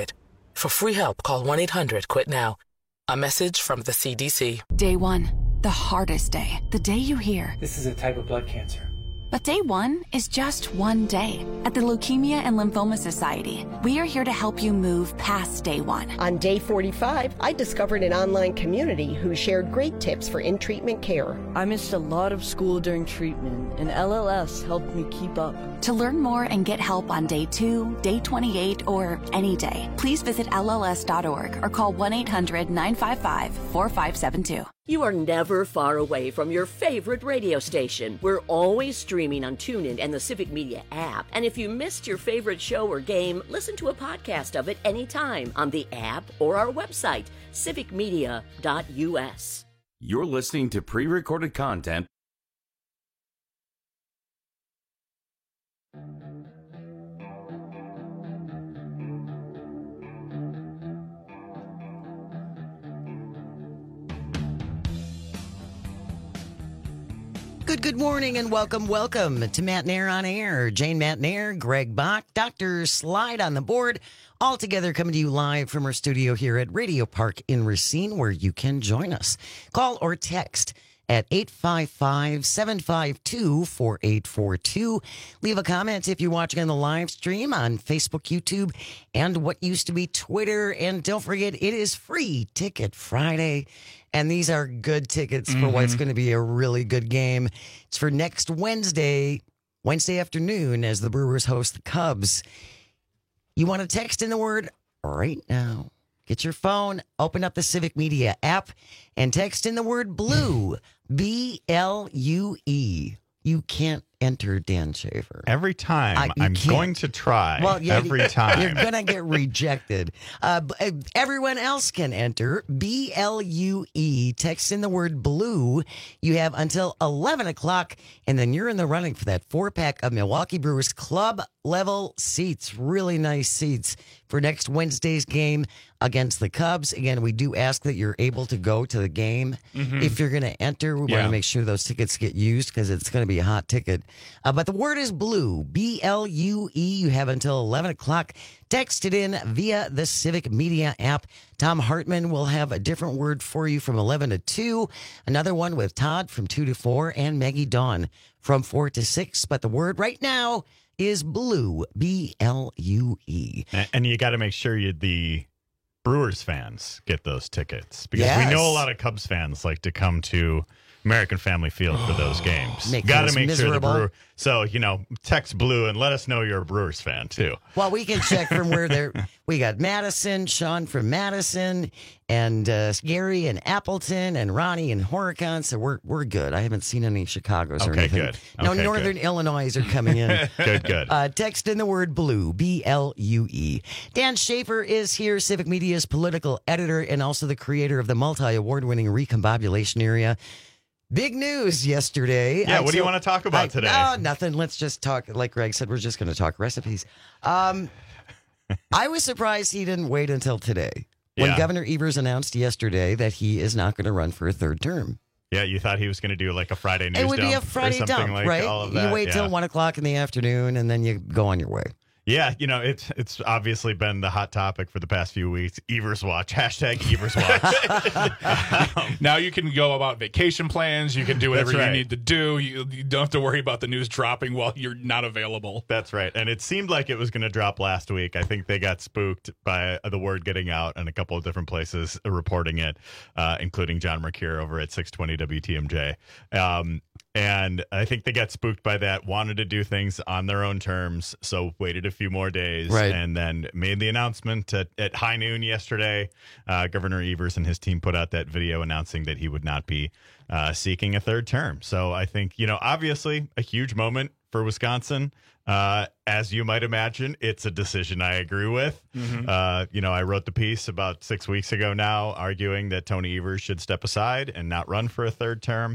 For free help, call one eight hundred quit now. A message from the C D C. Day one, the hardest day. The day you hear, "This is a type of blood cancer." But day one is just one day. At the Leukemia and Lymphoma Society, we are here to help you move past day one. On day forty-five, I discovered an online community who shared great tips for in-treatment care. I missed a lot of school during treatment, and L L S helped me keep up. To learn more and get help on day two, day twenty-eight, or any day, please visit L L S dot org or call one eight hundred nine five five four five seven two. You are never far away from your favorite radio station. We're always streaming on TuneIn and the Civic Media app. And if you missed your favorite show or game, listen to a podcast of it anytime on the app or our website, civic media dot U S. You're listening to pre-recorded content. Good, good morning and welcome, welcome to Matt Nair on Air. Jane Matt Nair, Greg Bach, Doctor Slide on the board, all together coming to you live from our studio here at Radio Park in Racine, where you can join us. Call or text at eight five five, seven five two, four eight four two. Leave a comment if you're watching on the live stream on Facebook, YouTube, and what used to be Twitter. And don't forget, it is Free Ticket Friday. And these are good tickets for Mm-hmm. what's going to be a really good game. It's for next Wednesday, Wednesday afternoon, as the Brewers host the Cubs. You want to text in the word right now. Get your phone, open up the Civic Media app, and text in the word blue, B L U E. You can't enter Dan Schaefer. Every time. I- you I'm can't. going to try. Well, yeah, every time. You're going to get rejected. Uh, b- uh, everyone else can enter. B L U E. Text in the word blue. You have until eleven o'clock, and then you're in the running for that four-pack of Milwaukee Brewers club-level seats. Really nice seats for next Wednesday's game against the Cubs. Again, we do ask that you're able to go to the game. Mhm. If you're going to enter, we want Yeah. to make sure those tickets get used because it's going to be a hot ticket. Uh, but the word is blue, B L U E. You have until eleven o'clock. Text it in via the Civic Media app. Tom Hartman will have a different word for you from eleven to two. Another one with Todd from two to four and Maggie Dawn from four to six. But the word right now is blue, B L U E. And, and you got to make sure you the Brewers fans get those tickets because Yes. we know a lot of Cubs fans like to come to American Family Field for those games. Make Got things to make sure the miserable. Brewer. So you know, text blue and let us know you're a Brewers fan too. Well, we can check from where they're. We got Madison, Sean from Madison, and uh, Gary and Appleton, and Ronnie and Horicon. So we're we're good. I haven't seen any Chicago's or Okay, anything. good. No Okay, Northern good. Illinois are coming in. Good, good. Uh, text in the word blue, B L U E. Dan Schaefer is here, Civic Media's political editor and also the creator of the multi-award-winning Recombobulation Area. Big news yesterday. Yeah, I what do you told- want to talk about I- today? No, nothing. Let's just talk. Like Greg said, we're just going to talk recipes. Um, I was surprised he didn't wait until today when Yeah. Governor Evers announced yesterday that he is not going to run for a third term. Yeah, you thought he was going to do like a Friday news It would be a dump or Friday something dump, like right? all of You that. wait yeah. till one o'clock in the afternoon and then you go on your way. Yeah, you know, it's it's obviously been the hot topic for the past few weeks. Evers Watch, hashtag Evers Watch. Now you can go about vacation plans. You can do whatever That's right. you need to do. You, you don't have to worry about the news dropping while you're not available. That's right. And it seemed like it was going to drop last week. I think they got spooked by the word getting out and a couple of different places reporting it, uh, including John Mercure over at six twenty W T M J. Um, and I think they got spooked by that, wanted to do things on their own terms, so waited a few more days, Right. and then made the announcement at, at high noon yesterday. Uh, Governor Evers and his team put out that video announcing that he would not be uh, seeking a third term. So I think, you know, obviously a huge moment for Wisconsin. Uh, as you might imagine, it's a decision I agree with. Mhm. Uh, you know, I wrote the piece about six weeks ago now arguing that Tony Evers should step aside and not run for a third term.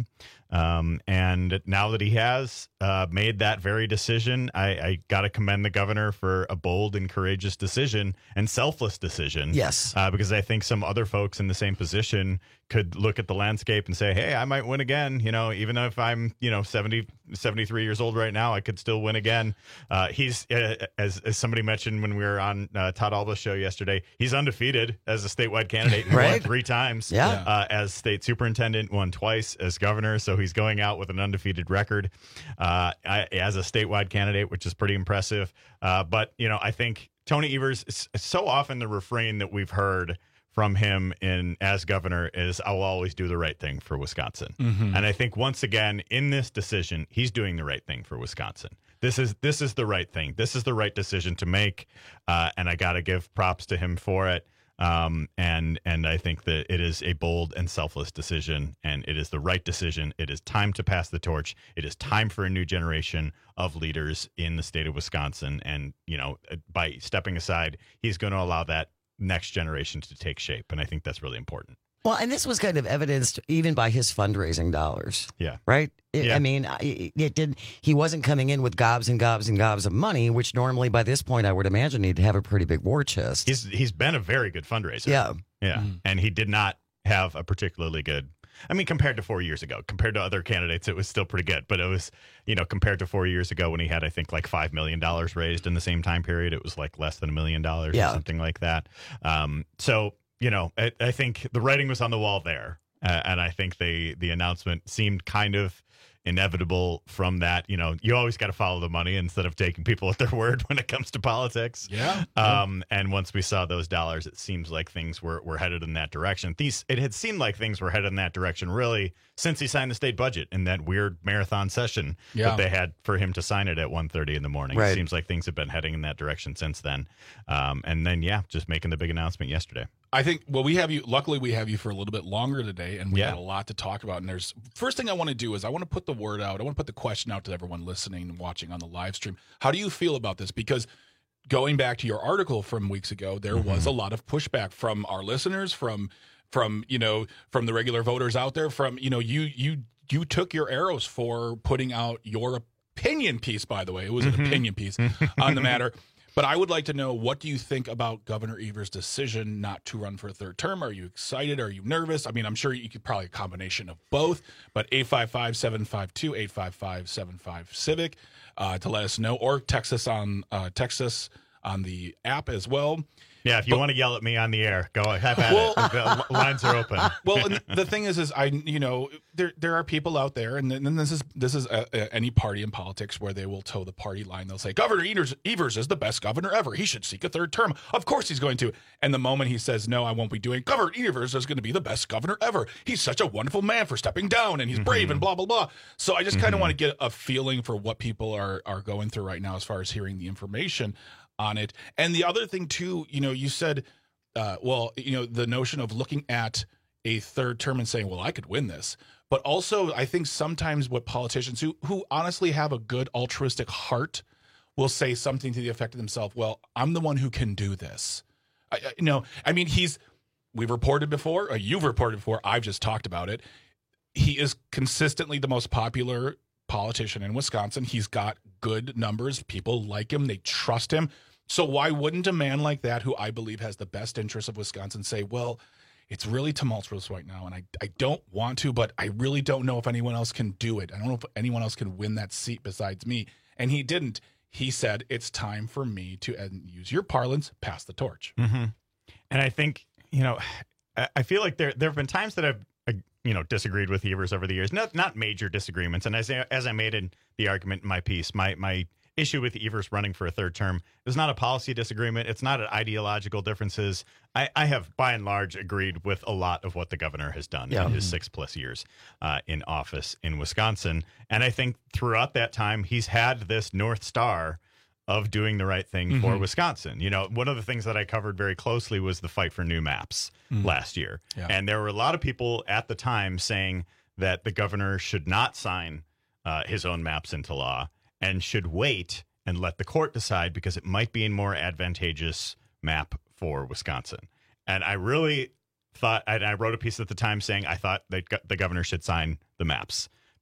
Um, and now that he has uh, made that very decision, I, I got to commend the governor for a bold and courageous decision and selfless decision. Yes. Uh, because I think some other folks in the same position could look at the landscape and say, hey, I might win again. You know, even if I'm, you know, seventy, seventy-three years old right now, I could still win again. Uh, he's, uh, as, as somebody mentioned when we were on uh, Todd Alba's show yesterday, he's undefeated as a statewide candidate. He Right. won three times Yeah. uh, as state superintendent, won twice as governor. So he's going out with an undefeated record uh, as a statewide candidate, which is pretty impressive. Uh, but, you know, I think Tony Evers, it's, it's so often the refrain that we've heard from him in as governor is, I will always do the right thing for Wisconsin. Mm-hmm. And I think once again in this decision, he's doing the right thing for Wisconsin. This is this is the right thing. This is the right decision to make. Uh, and I got to give props to him for it. Um, and and I think that it is a bold and selfless decision, and it is the right decision. It is time to pass the torch. It is time for a new generation of leaders in the state of Wisconsin. And, you know, by stepping aside, he's going to allow that next generation to take shape. And I think that's really important. Well, and this was kind of evidenced even by his fundraising dollars. Yeah. Right? It, Yeah. I mean, it, it did. He wasn't coming in with gobs and gobs and gobs of money, which normally by this point I would imagine he'd have a pretty big war chest. He's he's been a very good fundraiser. Yeah. Yeah. Mm. And he did not have a particularly good, I mean, compared to four years ago, compared to other candidates, it was still pretty good. But it was, you know, compared to four years ago when he had, I think, like five million dollars raised in the same time period, it was like less than a million dollars Yeah. or something like that. Um, so, you know, I, I think the writing was on the wall there. Uh, and I think they, the announcement seemed kind of inevitable from that. You know, you always got to follow the money instead of taking people at their word when it comes to politics. Yeah. Um, and once we saw those dollars, it seems like things were, were headed in that direction. These, it had seemed like things were headed in that direction really since he signed the state budget in that weird marathon session Yeah. that they had for him to sign it at one thirty in the morning. Right. It seems like things have been heading in that direction since then. Um, and then, yeah, just making the big announcement yesterday. I think, well, we have you, luckily we have you for a little bit longer today, and we Yeah. had a lot to talk about. And there's, first thing I want to do is I want to put the word out. I want to put the question out to everyone listening and watching on the live stream. How do you feel about this? Because going back to your article from weeks ago, there Mm-hmm. was a lot of pushback from our listeners, from, from, you know, from the regular voters out there, from, you know, you, you, you took your arrows for putting out your opinion piece, by the way. It was an Mhm. opinion piece on the matter. But I would like to know, what do you think about Governor Evers' decision not to run for a third term? Are you excited? Are you nervous? I mean, I'm sure you could probably a combination of both. But eight five five, seven five two, eight five five, seven five Civic uh, to let us know, or text us on uh, text us on the app as well. Yeah, if you But- want to yell at me on the air, go have at Well- it. The lines are open. Well, and the thing is, is I, you know, there there are people out there, and then this is this is a, a, any party in politics where they will toe the party line. They'll say Governor Evers, Evers is the best governor ever. He should seek a third term. Of course he's going to. And the moment he says no, I won't be doing. Governor Evers is going to be the best governor ever. He's such a wonderful man for stepping down, and he's brave, and blah blah blah. So I just kind of Mhm. want to get a feeling for what people are are going through right now as far as hearing the information on it. And the other thing too, you know, you said. Uh, well, you know, the notion of looking at a third term and saying, well, I could win this. But also, I think sometimes what politicians who, who honestly have a good altruistic heart will say something to the effect of themselves, well, I'm the one who can do this. I, I, you know, I mean, he's, we've reported before, or you've reported before, I've just talked about it. He is consistently the most popular politician in Wisconsin. He's got good numbers. People like him. They trust him. So why wouldn't a man like that, who I believe has the best interests of Wisconsin, say, well, it's really tumultuous right now, and I, I don't want to, but I really don't know if anyone else can do it. I don't know if anyone else can win that seat besides me. And he didn't. He said, it's time for me to, and use your parlance, pass the torch. Mm-hmm. And I think, you know, I- I feel like there there have been times that I've, uh, you know, disagreed with Evers over the years. Not not major disagreements. And as I, as I made in the argument in my piece, my my issue with Evers running for a third term is not a policy disagreement. It's not an ideological differences. I, I have, by and large, agreed with a lot of what the governor has done Yeah. in his six plus years uh, in office in Wisconsin. And I think throughout that time, he's had this North Star of doing the right thing for Mhm. Wisconsin. You know, one of the things that I covered very closely was the fight for new maps Mm. last year. Yeah. And there were a lot of people at the time saying that the governor should not sign uh, his own maps into law and should wait and let the court decide because it might be a more advantageous map for Wisconsin. And I really thought, and I wrote a piece at the time saying I thought that go- the governor should sign the maps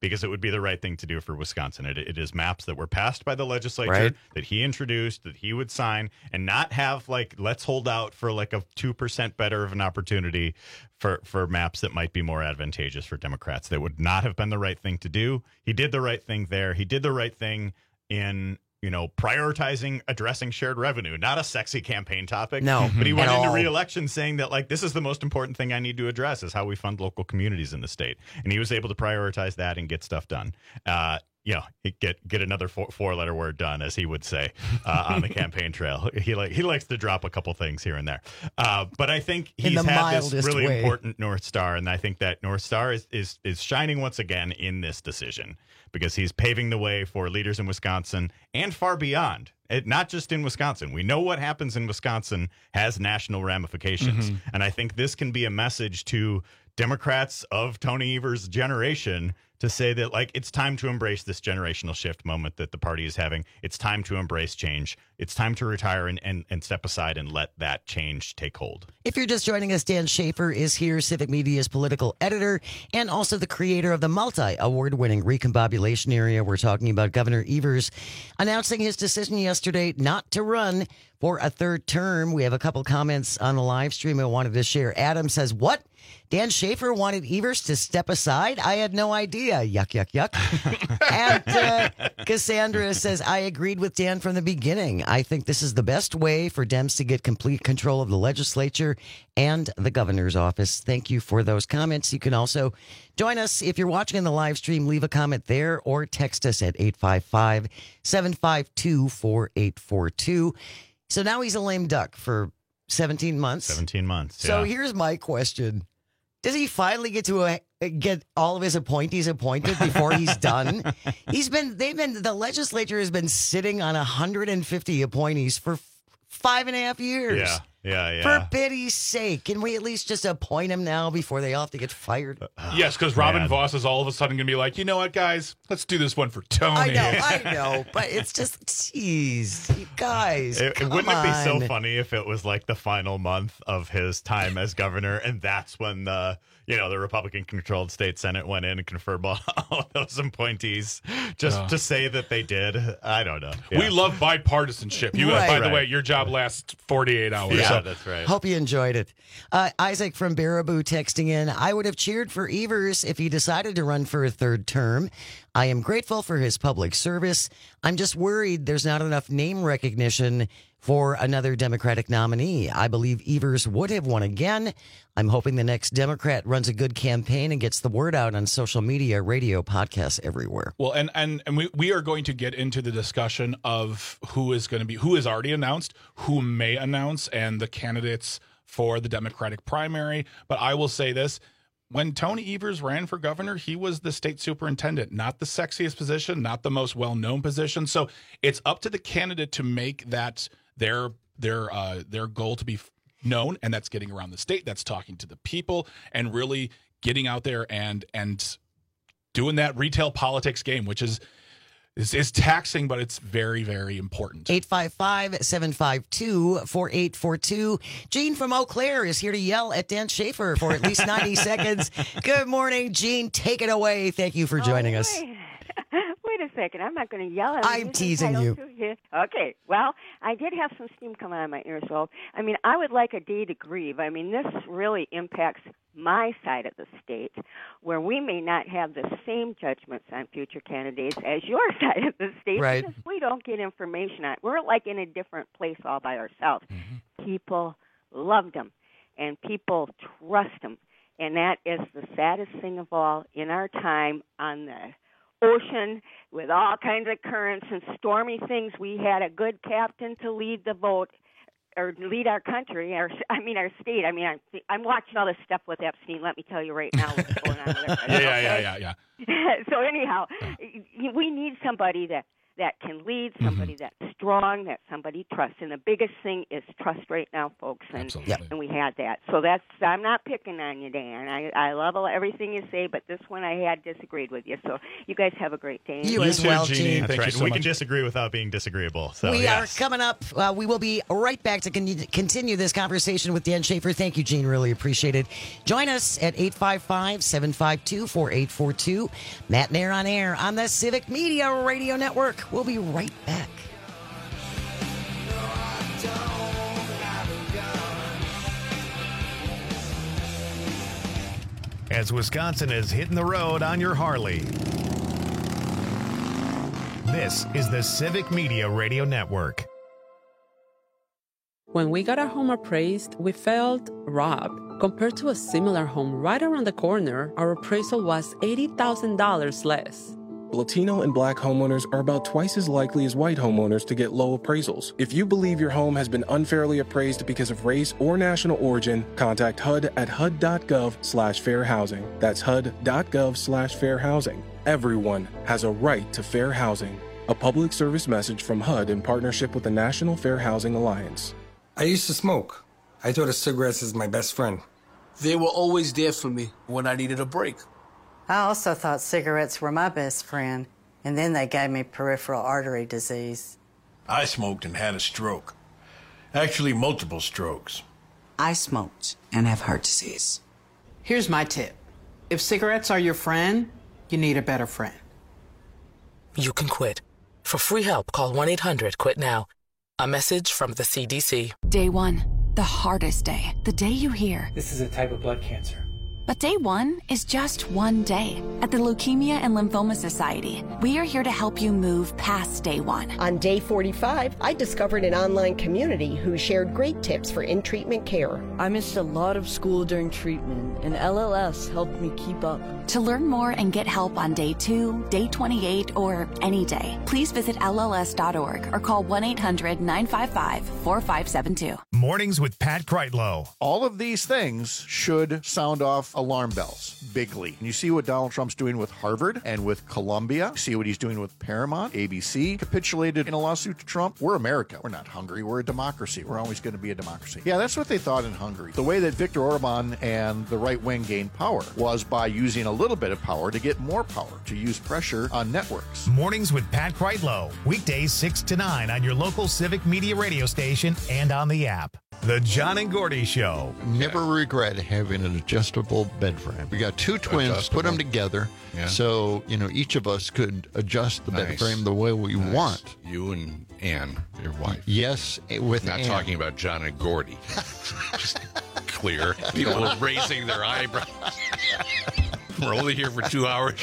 because it would be the right thing to do for Wisconsin. It, it is maps that were passed by the legislature Right. that he introduced, that he would sign, and not have like, let's hold out for like a two percent better of an opportunity for, for maps that might be more advantageous for Democrats. That would not have been the right thing to do. He did the right thing there. He did the right thing in, you know, prioritizing addressing shared revenue, not a sexy campaign topic. No, but he went at into all. re-election saying that, like, this is the most important thing I need to address is how we fund local communities in the state. And he was able to prioritize that and get stuff done. Uh, you know, get get another four, four-letter word done, as he would say, uh, on the campaign trail. He like he likes to drop a couple things here and there. Uh, but I think In he's the had this mildest really way. important North Star, and I think that North Star is, is is shining once again in this decision because he's paving the way for leaders in Wisconsin and far beyond. It, not just in Wisconsin. We know what happens in Wisconsin has national ramifications. Mhm. And I think this can be a message to Democrats of Tony Evers' generation to say that, like, it's time to embrace this generational shift moment that the party is having. It's time to embrace change. It's time to retire and, and, and step aside and let that change take hold. If you're just joining us, Dan Schaefer is here, Civic Media's political editor and also the creator of the multi-award-winning Recombobulation Area. We're talking about Governor Evers announcing his decision yesterday not to run for a third term. We have a couple comments on the live stream I wanted to share. Adam says, what? Dan Schaefer wanted Evers to step aside? I had no idea. Yuck, yuck, yuck. And uh, Cassandra says, I agreed with Dan from the beginning. I think this is the best way for Dems to get complete control of the legislature and the governor's office. Thank you for those comments. You can also join us if you're watching in the live stream. Leave a comment there or text us at eight five five, seven five two, four eight four two. So now he's a lame duck for seventeen months. seventeen months, So yeah. here's my question. Does he finally get to uh get all of his appointees appointed before he's done? He's been, they've been, the legislature has been sitting on one hundred fifty appointees for f- five and a half years. Yeah, yeah, yeah. For pity's sake, can we at least just appoint him now before they all have to get fired? Yes, because Robin Man. Voss is all of a sudden going to be like, you know what, guys? Let's do this one for Tony. I know, I know, but it's just, jeez, you guys, It, it come wouldn't it be so on. funny if it was like the final month of his time as governor, and that's when the you know the Republican-controlled state Senate went in and confirmed all of those appointees just Yeah. to say that they did. I don't know. We Yeah. love bipartisanship. You, Right. by the Right. way, your job lasts forty-eight hours. Yeah, So- that's right. Hope you enjoyed it. Uh, Isaac from Baraboo texting in, I would have cheered for Evers if he decided to run for a third term. I am grateful for his public service. I'm just worried there's not enough name recognition for another Democratic nominee. I believe Evers would have won again. I'm hoping the next Democrat runs a good campaign and gets the word out on social media, radio, podcasts, everywhere. Well, and and and we, we are going to get into the discussion of who is going to be who is already announced, who may announce, and the candidates for the Democratic primary. But I will say this. When Tony Evers ran for governor, he was the state superintendent, not the sexiest position, not the most well-known position. So it's up to the candidate to make that their their uh, their goal to be known, and that's getting around the state, that's talking to the people, and really getting out there and and doing that retail politics game, which is is, is taxing, but it's very, very important. eight five five, seven five two, four eight four two. Gene from Eau Claire is here to yell at Dan Schaefer for at least ninety seconds. Good morning, Gene. Take it away. Thank you for joining oh, us. Wait. wait a second. I'm not going to yell at I'm you. teasing you. Okay. Well, I did have some steam coming out of my ears, so I mean, I would like a day to grieve. I mean, this really impacts my side of the state, where we may not have the same judgments on future candidates as your side of the state, Right. because we don't get information on it. We're like in a different place all by ourselves. Mm-hmm. People loved them, and people trust them, and that is the saddest thing of all in our time on the ocean with all kinds of currents and stormy things. We had a good captain to lead the vote, or lead our country, or I mean our state. I mean, I'm, I'm watching all this stuff with Epstein. Let me tell you right now what's going on with Epstein. Yeah, yeah, okay? yeah, yeah, yeah. So anyhow, we need somebody that that can lead, somebody Mm-hmm. that's strong, that somebody trusts. And the biggest thing is trust right now, folks. And, Absolutely. and we had that. So that's, I'm not picking on you, Dan. I, I love everything you say, but this one I had disagreed with you. So you guys have a great day. You, you as too, well, Jeannie. That's Thank right. you so we much. can disagree without being disagreeable. So we yes. are coming up. Uh, we will be right back to con- continue this conversation with Dan Schaefer. Thank you, Gene. Really appreciate it. Join us at eight five five, seven five two, four eight four two. Matt Nair on air on the Civic Media Radio Network. We'll be right back. As Wisconsin is hitting the road on your Harley. This is the Civic Media Radio Network. When we got our home appraised, we felt robbed. Compared to a similar home right around the corner, our appraisal was eighty thousand dollars less. Latino and Black homeowners are about twice as likely as white homeowners to get low appraisals. If you believe your home has been unfairly appraised because of race or national origin, contact H U D at H U D dot gov slash fair housing. That's H U D dot gov slash fair housing. Everyone has a right to fair housing. A public service message from H U D in partnership with the National Fair Housing Alliance. I used to smoke. I thought of cigarettes as my best friend. They were always there for me when I needed a break. I also thought cigarettes were my best friend, and then they gave me peripheral artery disease. I smoked and had a stroke. Actually, multiple strokes. I smoked and have heart disease. Here's my tip. If cigarettes are your friend, you need a better friend. You can quit. For free help, call one eight hundred quit now. A message from the C D C. Day one, the hardest day. The day you hear, this is a type of blood cancer. But day one is just one day. At the Leukemia and Lymphoma Society, we are here to help you move past day one. On day forty-five, I discovered an online community who shared great tips for in-treatment care. I missed a lot of school during treatment, and L L S helped me keep up. To learn more and get help on day two, day twenty-eight, or any day, please visit L L S dot org or call one eight hundred, nine five five, four five seven two. Mornings with Pat Kreitlow. All of these things should sound off alarm bells bigly. And you see what Donald Trump's doing with Harvard and with Columbia. You see what he's doing with Paramount. A B C capitulated in a lawsuit to Trump. We're America. We're not Hungary. We're a democracy. We're always going to be a democracy. Yeah, that's what they thought in Hungary. The way that Viktor Orban and the right wing gained power was by using a little bit of power to get more power, to use pressure on networks. Mornings with Pat Kreitlow. Weekdays six to nine on your local Civic Media radio station and on the app. The John and Gordy Show. Never regret having an adjustable bed frame. We got two twins, Adjustable. put them together, Yeah. so you know each of us could adjust the bed Nice. frame the way we Nice. want. You and Ann, your wife. Yes, with Not Ann. talking about John and Gordy. Just clear. People are raising their eyebrows. We're only here for two hours.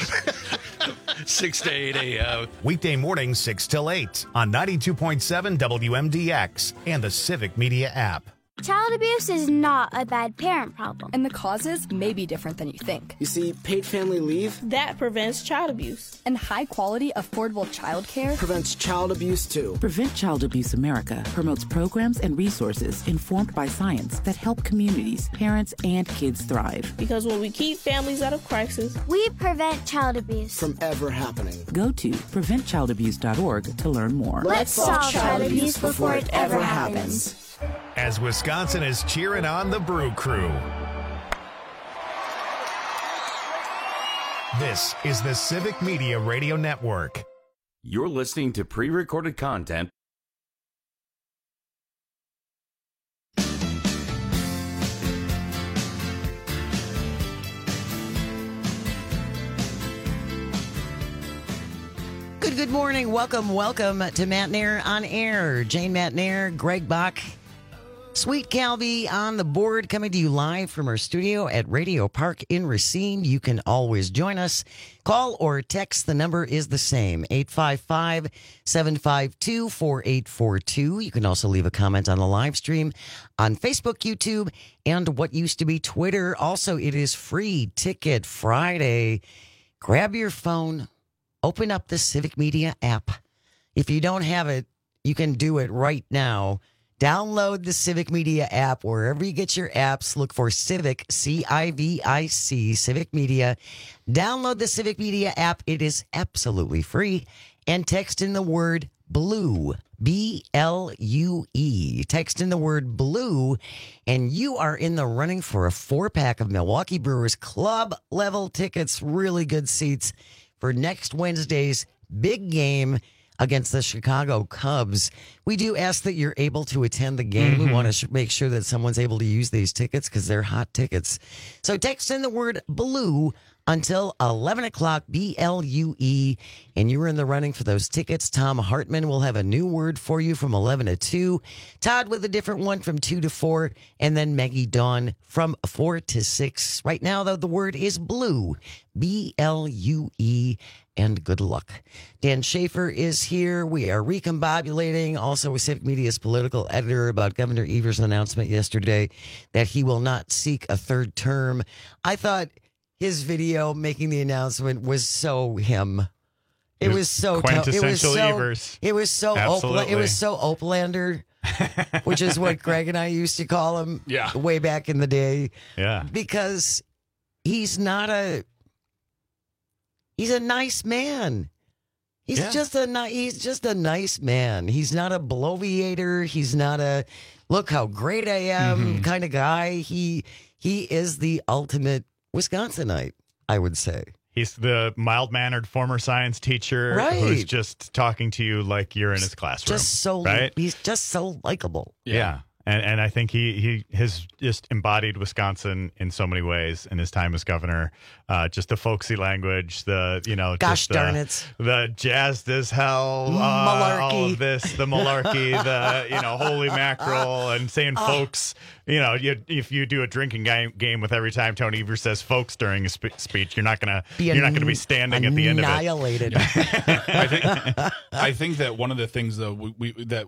six to eight a.m. Weekday mornings six till eight on ninety-two point seven W M D X and the Civic Media app. Child abuse is not a bad parent problem. And the causes may be different than you think. You see, paid family leave That prevents child abuse. And high quality, affordable childcare prevents child abuse too. Prevent Child Abuse America promotes programs and resources informed by science that help communities, parents, and kids thrive. Because when we keep families out of crisis, we prevent child abuse From ever happening. Go to prevent child abuse dot org to learn more. Let's solve child abuse before it ever happens. As Wisconsin is cheering on the Brew Crew. This is the Civic Media Radio Network. You're listening to pre-recorded content. Good, good morning. Welcome, welcome to Matt Nair on air. Jane Matt Nair, Greg Bach, Sweet Calvi on the board, coming to you live from our studio at Radio Park in Racine. You can always join us. Call or text. The number is the same, eight five five, seven five two, four eight four two. You can also leave a comment on the live stream on Facebook, YouTube, and what used to be Twitter. Also, it is Free Ticket Friday. Grab your phone. Open up the Civic Media app. If you don't have it, you can do it right now. Download the Civic Media app wherever you get your apps. Look for Civic, C I V I C, Civic Media. Download the Civic Media app. It is absolutely free. And text in the word BLUE, B L U E. Text in the word blue, and you are in the running for a four-pack of Milwaukee Brewers club-level tickets. Really good seats for next Wednesday's big game against the Chicago Cubs. We do ask that you're able to attend the game. Mm-hmm. We want to sh- make sure that someone's able to use these tickets because they're hot tickets. So text in the word blue until eleven o'clock, B L U E, and you're in the running for those tickets. Tom Hartman will have a new word for you from eleven to two, Todd with a different one from two to four, and then Maggie Dawn from four to six. Right now, though, the word is blue, B L U E, and good luck. Dan Schaefer is here. We are recombobulating, also with Civic Media's political editor, about Governor Evers' announcement yesterday that he will not seek a third term. I thought his video making the announcement was so him. It, it was, was so quintessential it was so, Evers. It was so Opla- it was so Oplander, which is what Greg and I used to call him. Yeah. Way back in the day. Yeah. Because he's not a he's a nice man. He's yeah. just a ni- he's just a nice man. He's not a bloviator. He's not a look how great I am mm-hmm. kind of guy. He he is the ultimate Wisconsinite, I would say. He's the mild-mannered former science teacher right. who's just talking to you like you're in his classroom. Just so right? He's just so likable. Yeah. yeah. And and I think he, he has just embodied Wisconsin in so many ways in his time as governor. Uh, just the folksy language, the, you know, gosh just darn the, it. The jazzed as hell, uh, malarkey. all of this, the malarkey, the, you know, holy mackerel, and saying oh. folks. You know, you, if you do a drinking game, game with every time Tony Evers says folks during a spe- speech, you're not gonna Be you're not gonna be standing at the end of it. Annihilated. I think I think that one of the things though we, we that.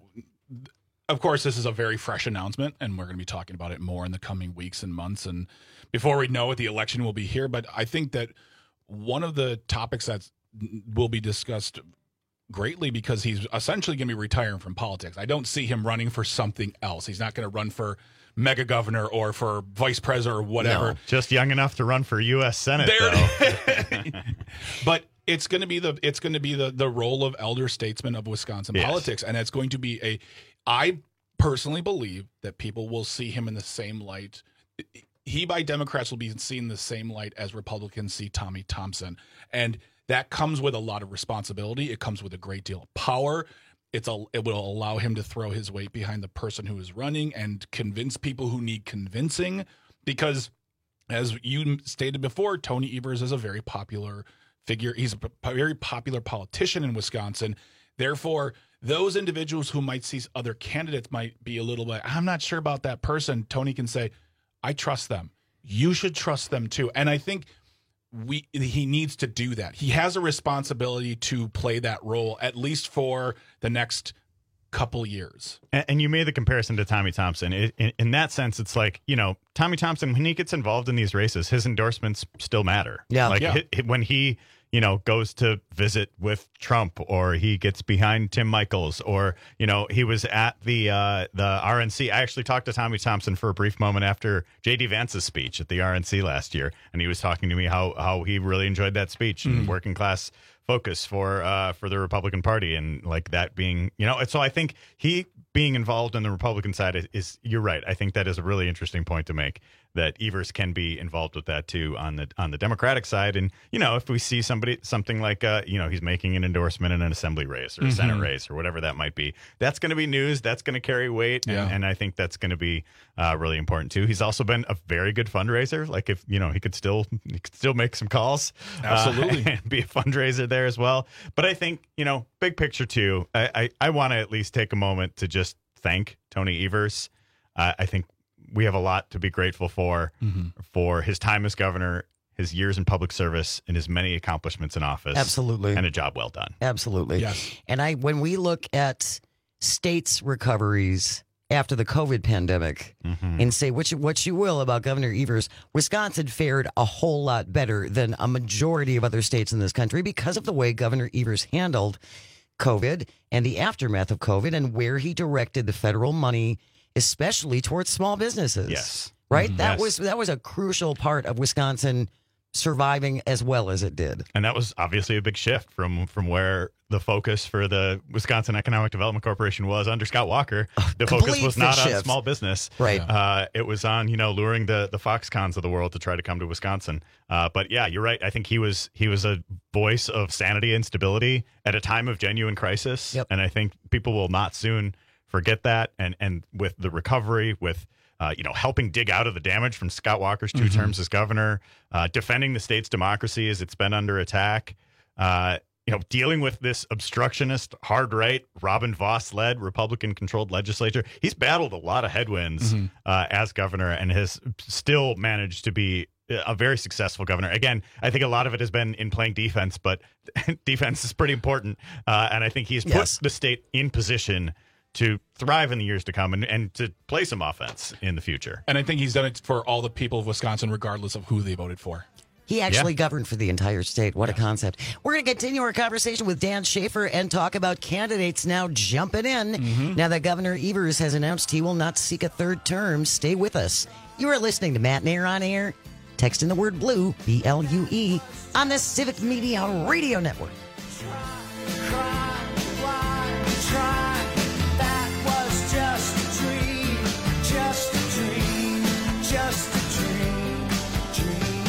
Of course, this is a very fresh announcement, and we're going to be talking about it more in the coming weeks and months. And before we know it, the election will be here. But I think that one of the topics that will be discussed greatly, because he's essentially going to be retiring from politics. I don't see him running for something else. He's not going to run for mega governor or for vice president or whatever. No, just young enough to run for U S Senate, though. But it's going to be the it's going to be the the role of elder statesman of Wisconsin yes. politics, and it's going to be a. I personally believe that people will see him in the same light. He, by Democrats, will be seen in the same light as Republicans see Tommy Thompson. And that comes with a lot of responsibility. It comes with a great deal of power. It's a, it will allow him to throw his weight behind the person who is running and convince people who need convincing. Because, as you stated before, Tony Evers is a very popular figure. He's a very popular politician in Wisconsin. Therefore, those individuals who might see other candidates might be a little bit, I'm not sure about that person. Tony can say, I trust them. You should trust them too. And I think we he needs to do that. He has a responsibility to play that role, at least for the next couple years. And, and you made the comparison to Tommy Thompson. It, in, in that sense, it's like, you know, Tommy Thompson, when he gets involved in these races, his endorsements still matter. Yeah. Like yeah. It, when he... you know, goes to visit with Trump, or he gets behind Tim Michels, or, you know, he was at the uh, the R N C. I actually talked to Tommy Thompson for a brief moment after J D Vance's speech at the R N C last year, and he was talking to me how how he really enjoyed that speech mm. and working class focus for uh, for the Republican Party, and like that being, you know, and so I think he being involved on the Republican side is, is you're right. I think that is a really interesting point to make, that Evers can be involved with that too on the on the Democratic side. And, you know, if we see somebody, something like, uh, you know, he's making an endorsement in an assembly race or a mm-hmm. Senate race or whatever that might be, that's going to be news. That's going to carry weight. Yeah. And, and I think that's going to be uh, really important too. He's also been a very good fundraiser. Like if, you know, he could still, he could still make some calls. Absolutely. Uh, and be a fundraiser there as well. But I think, you know, big picture too, I, I, I want to at least take a moment to just thank Tony Evers. Uh, I think we have a lot to be grateful for, mm-hmm. for his time as governor, his years in public service, and his many accomplishments in office. Absolutely. And a job well done. Absolutely. Yes. And I, when we look at states' recoveries after the COVID pandemic mm-hmm. and say what you, what you will about Governor Evers, Wisconsin fared a whole lot better than a majority of other states in this country because of the way Governor Evers handled COVID and the aftermath of COVID and where he directed the federal money, especially towards small businesses. Yes. Right? Mm-hmm. That yes. was that was a crucial part of Wisconsin surviving as well as it did. And that was obviously a big shift from from where the focus for the Wisconsin Economic Development Corporation was under Scott Walker. The focus was not on small business. Right. Uh, it was on, you know, luring the, the Foxcons of the world to try to come to Wisconsin. Uh, but yeah, you're right. I think he was he was a voice of sanity and stability at a time of genuine crisis. Yep. And I think people will not soon forget that. And, and with the recovery, with Uh, you know, helping dig out of the damage from Scott Walker's two mm-hmm. terms as governor, uh, defending the state's democracy as it's been under attack, uh, you know, dealing with this obstructionist, hard right, Robin Voss-led, Republican-controlled legislature. He's battled a lot of headwinds mm-hmm. uh, as governor and has still managed to be a very successful governor. Again, I think a lot of it has been in playing defense, but defense is pretty important. Uh, and I think he's put yes. the state in position to thrive in the years to come and, and to play some offense in the future. And I think he's done it for all the people of Wisconsin, regardless of who they voted for. He actually yeah. governed for the entire state. What yeah. a concept. We're going to continue our conversation with Dan Schaefer and talk about candidates now jumping in. Mm-hmm. Now that Governor Evers has announced he will not seek a third term, stay with us. You are listening to Matt Nair on Air. Text in the word blue, B L U E, on the Civic Media Radio Network. Try, try, try. Just a dream, just a dream, just a dream, dream.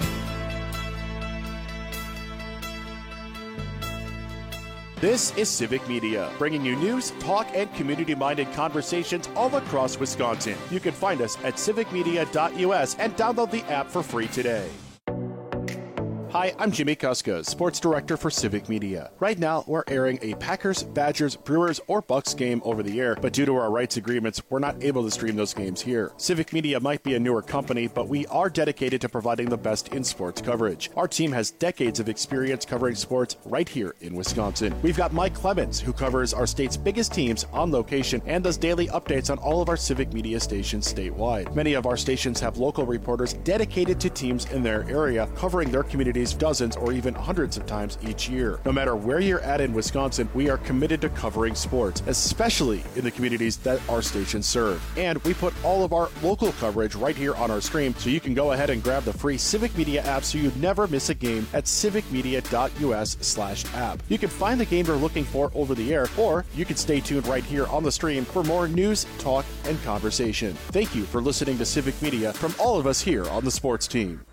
This is Civic Media, bringing you news, talk, and community-minded conversations all across Wisconsin. You can find us at civic media dot U S and download the app for free today. Hi, I'm Jimmy Kuska, Sports Director for Civic Media. Right now, we're airing a Packers, Badgers, Brewers, or Bucks game over the air, but due to our rights agreements, we're not able to stream those games here. Civic Media might be a newer company, but we are dedicated to providing the best in sports coverage. Our team has decades of experience covering sports right here in Wisconsin. We've got Mike Clemens, who covers our state's biggest teams on location and does daily updates on all of our Civic Media stations statewide. Many of our stations have local reporters dedicated to teams in their area, covering their communities dozens or even hundreds of times each year. No matter where you're at in Wisconsin, we are committed to covering sports, especially in the communities that our stations serve. And we put all of our local coverage right here on our stream, so you can go ahead and grab the free Civic Media app so you never miss a game at civic media dot U S slash app. You can find the game you're looking for over the air, or you can stay tuned right here on the stream for more news, talk, and conversation. Thank you for listening to Civic Media from all of us here on the sports team.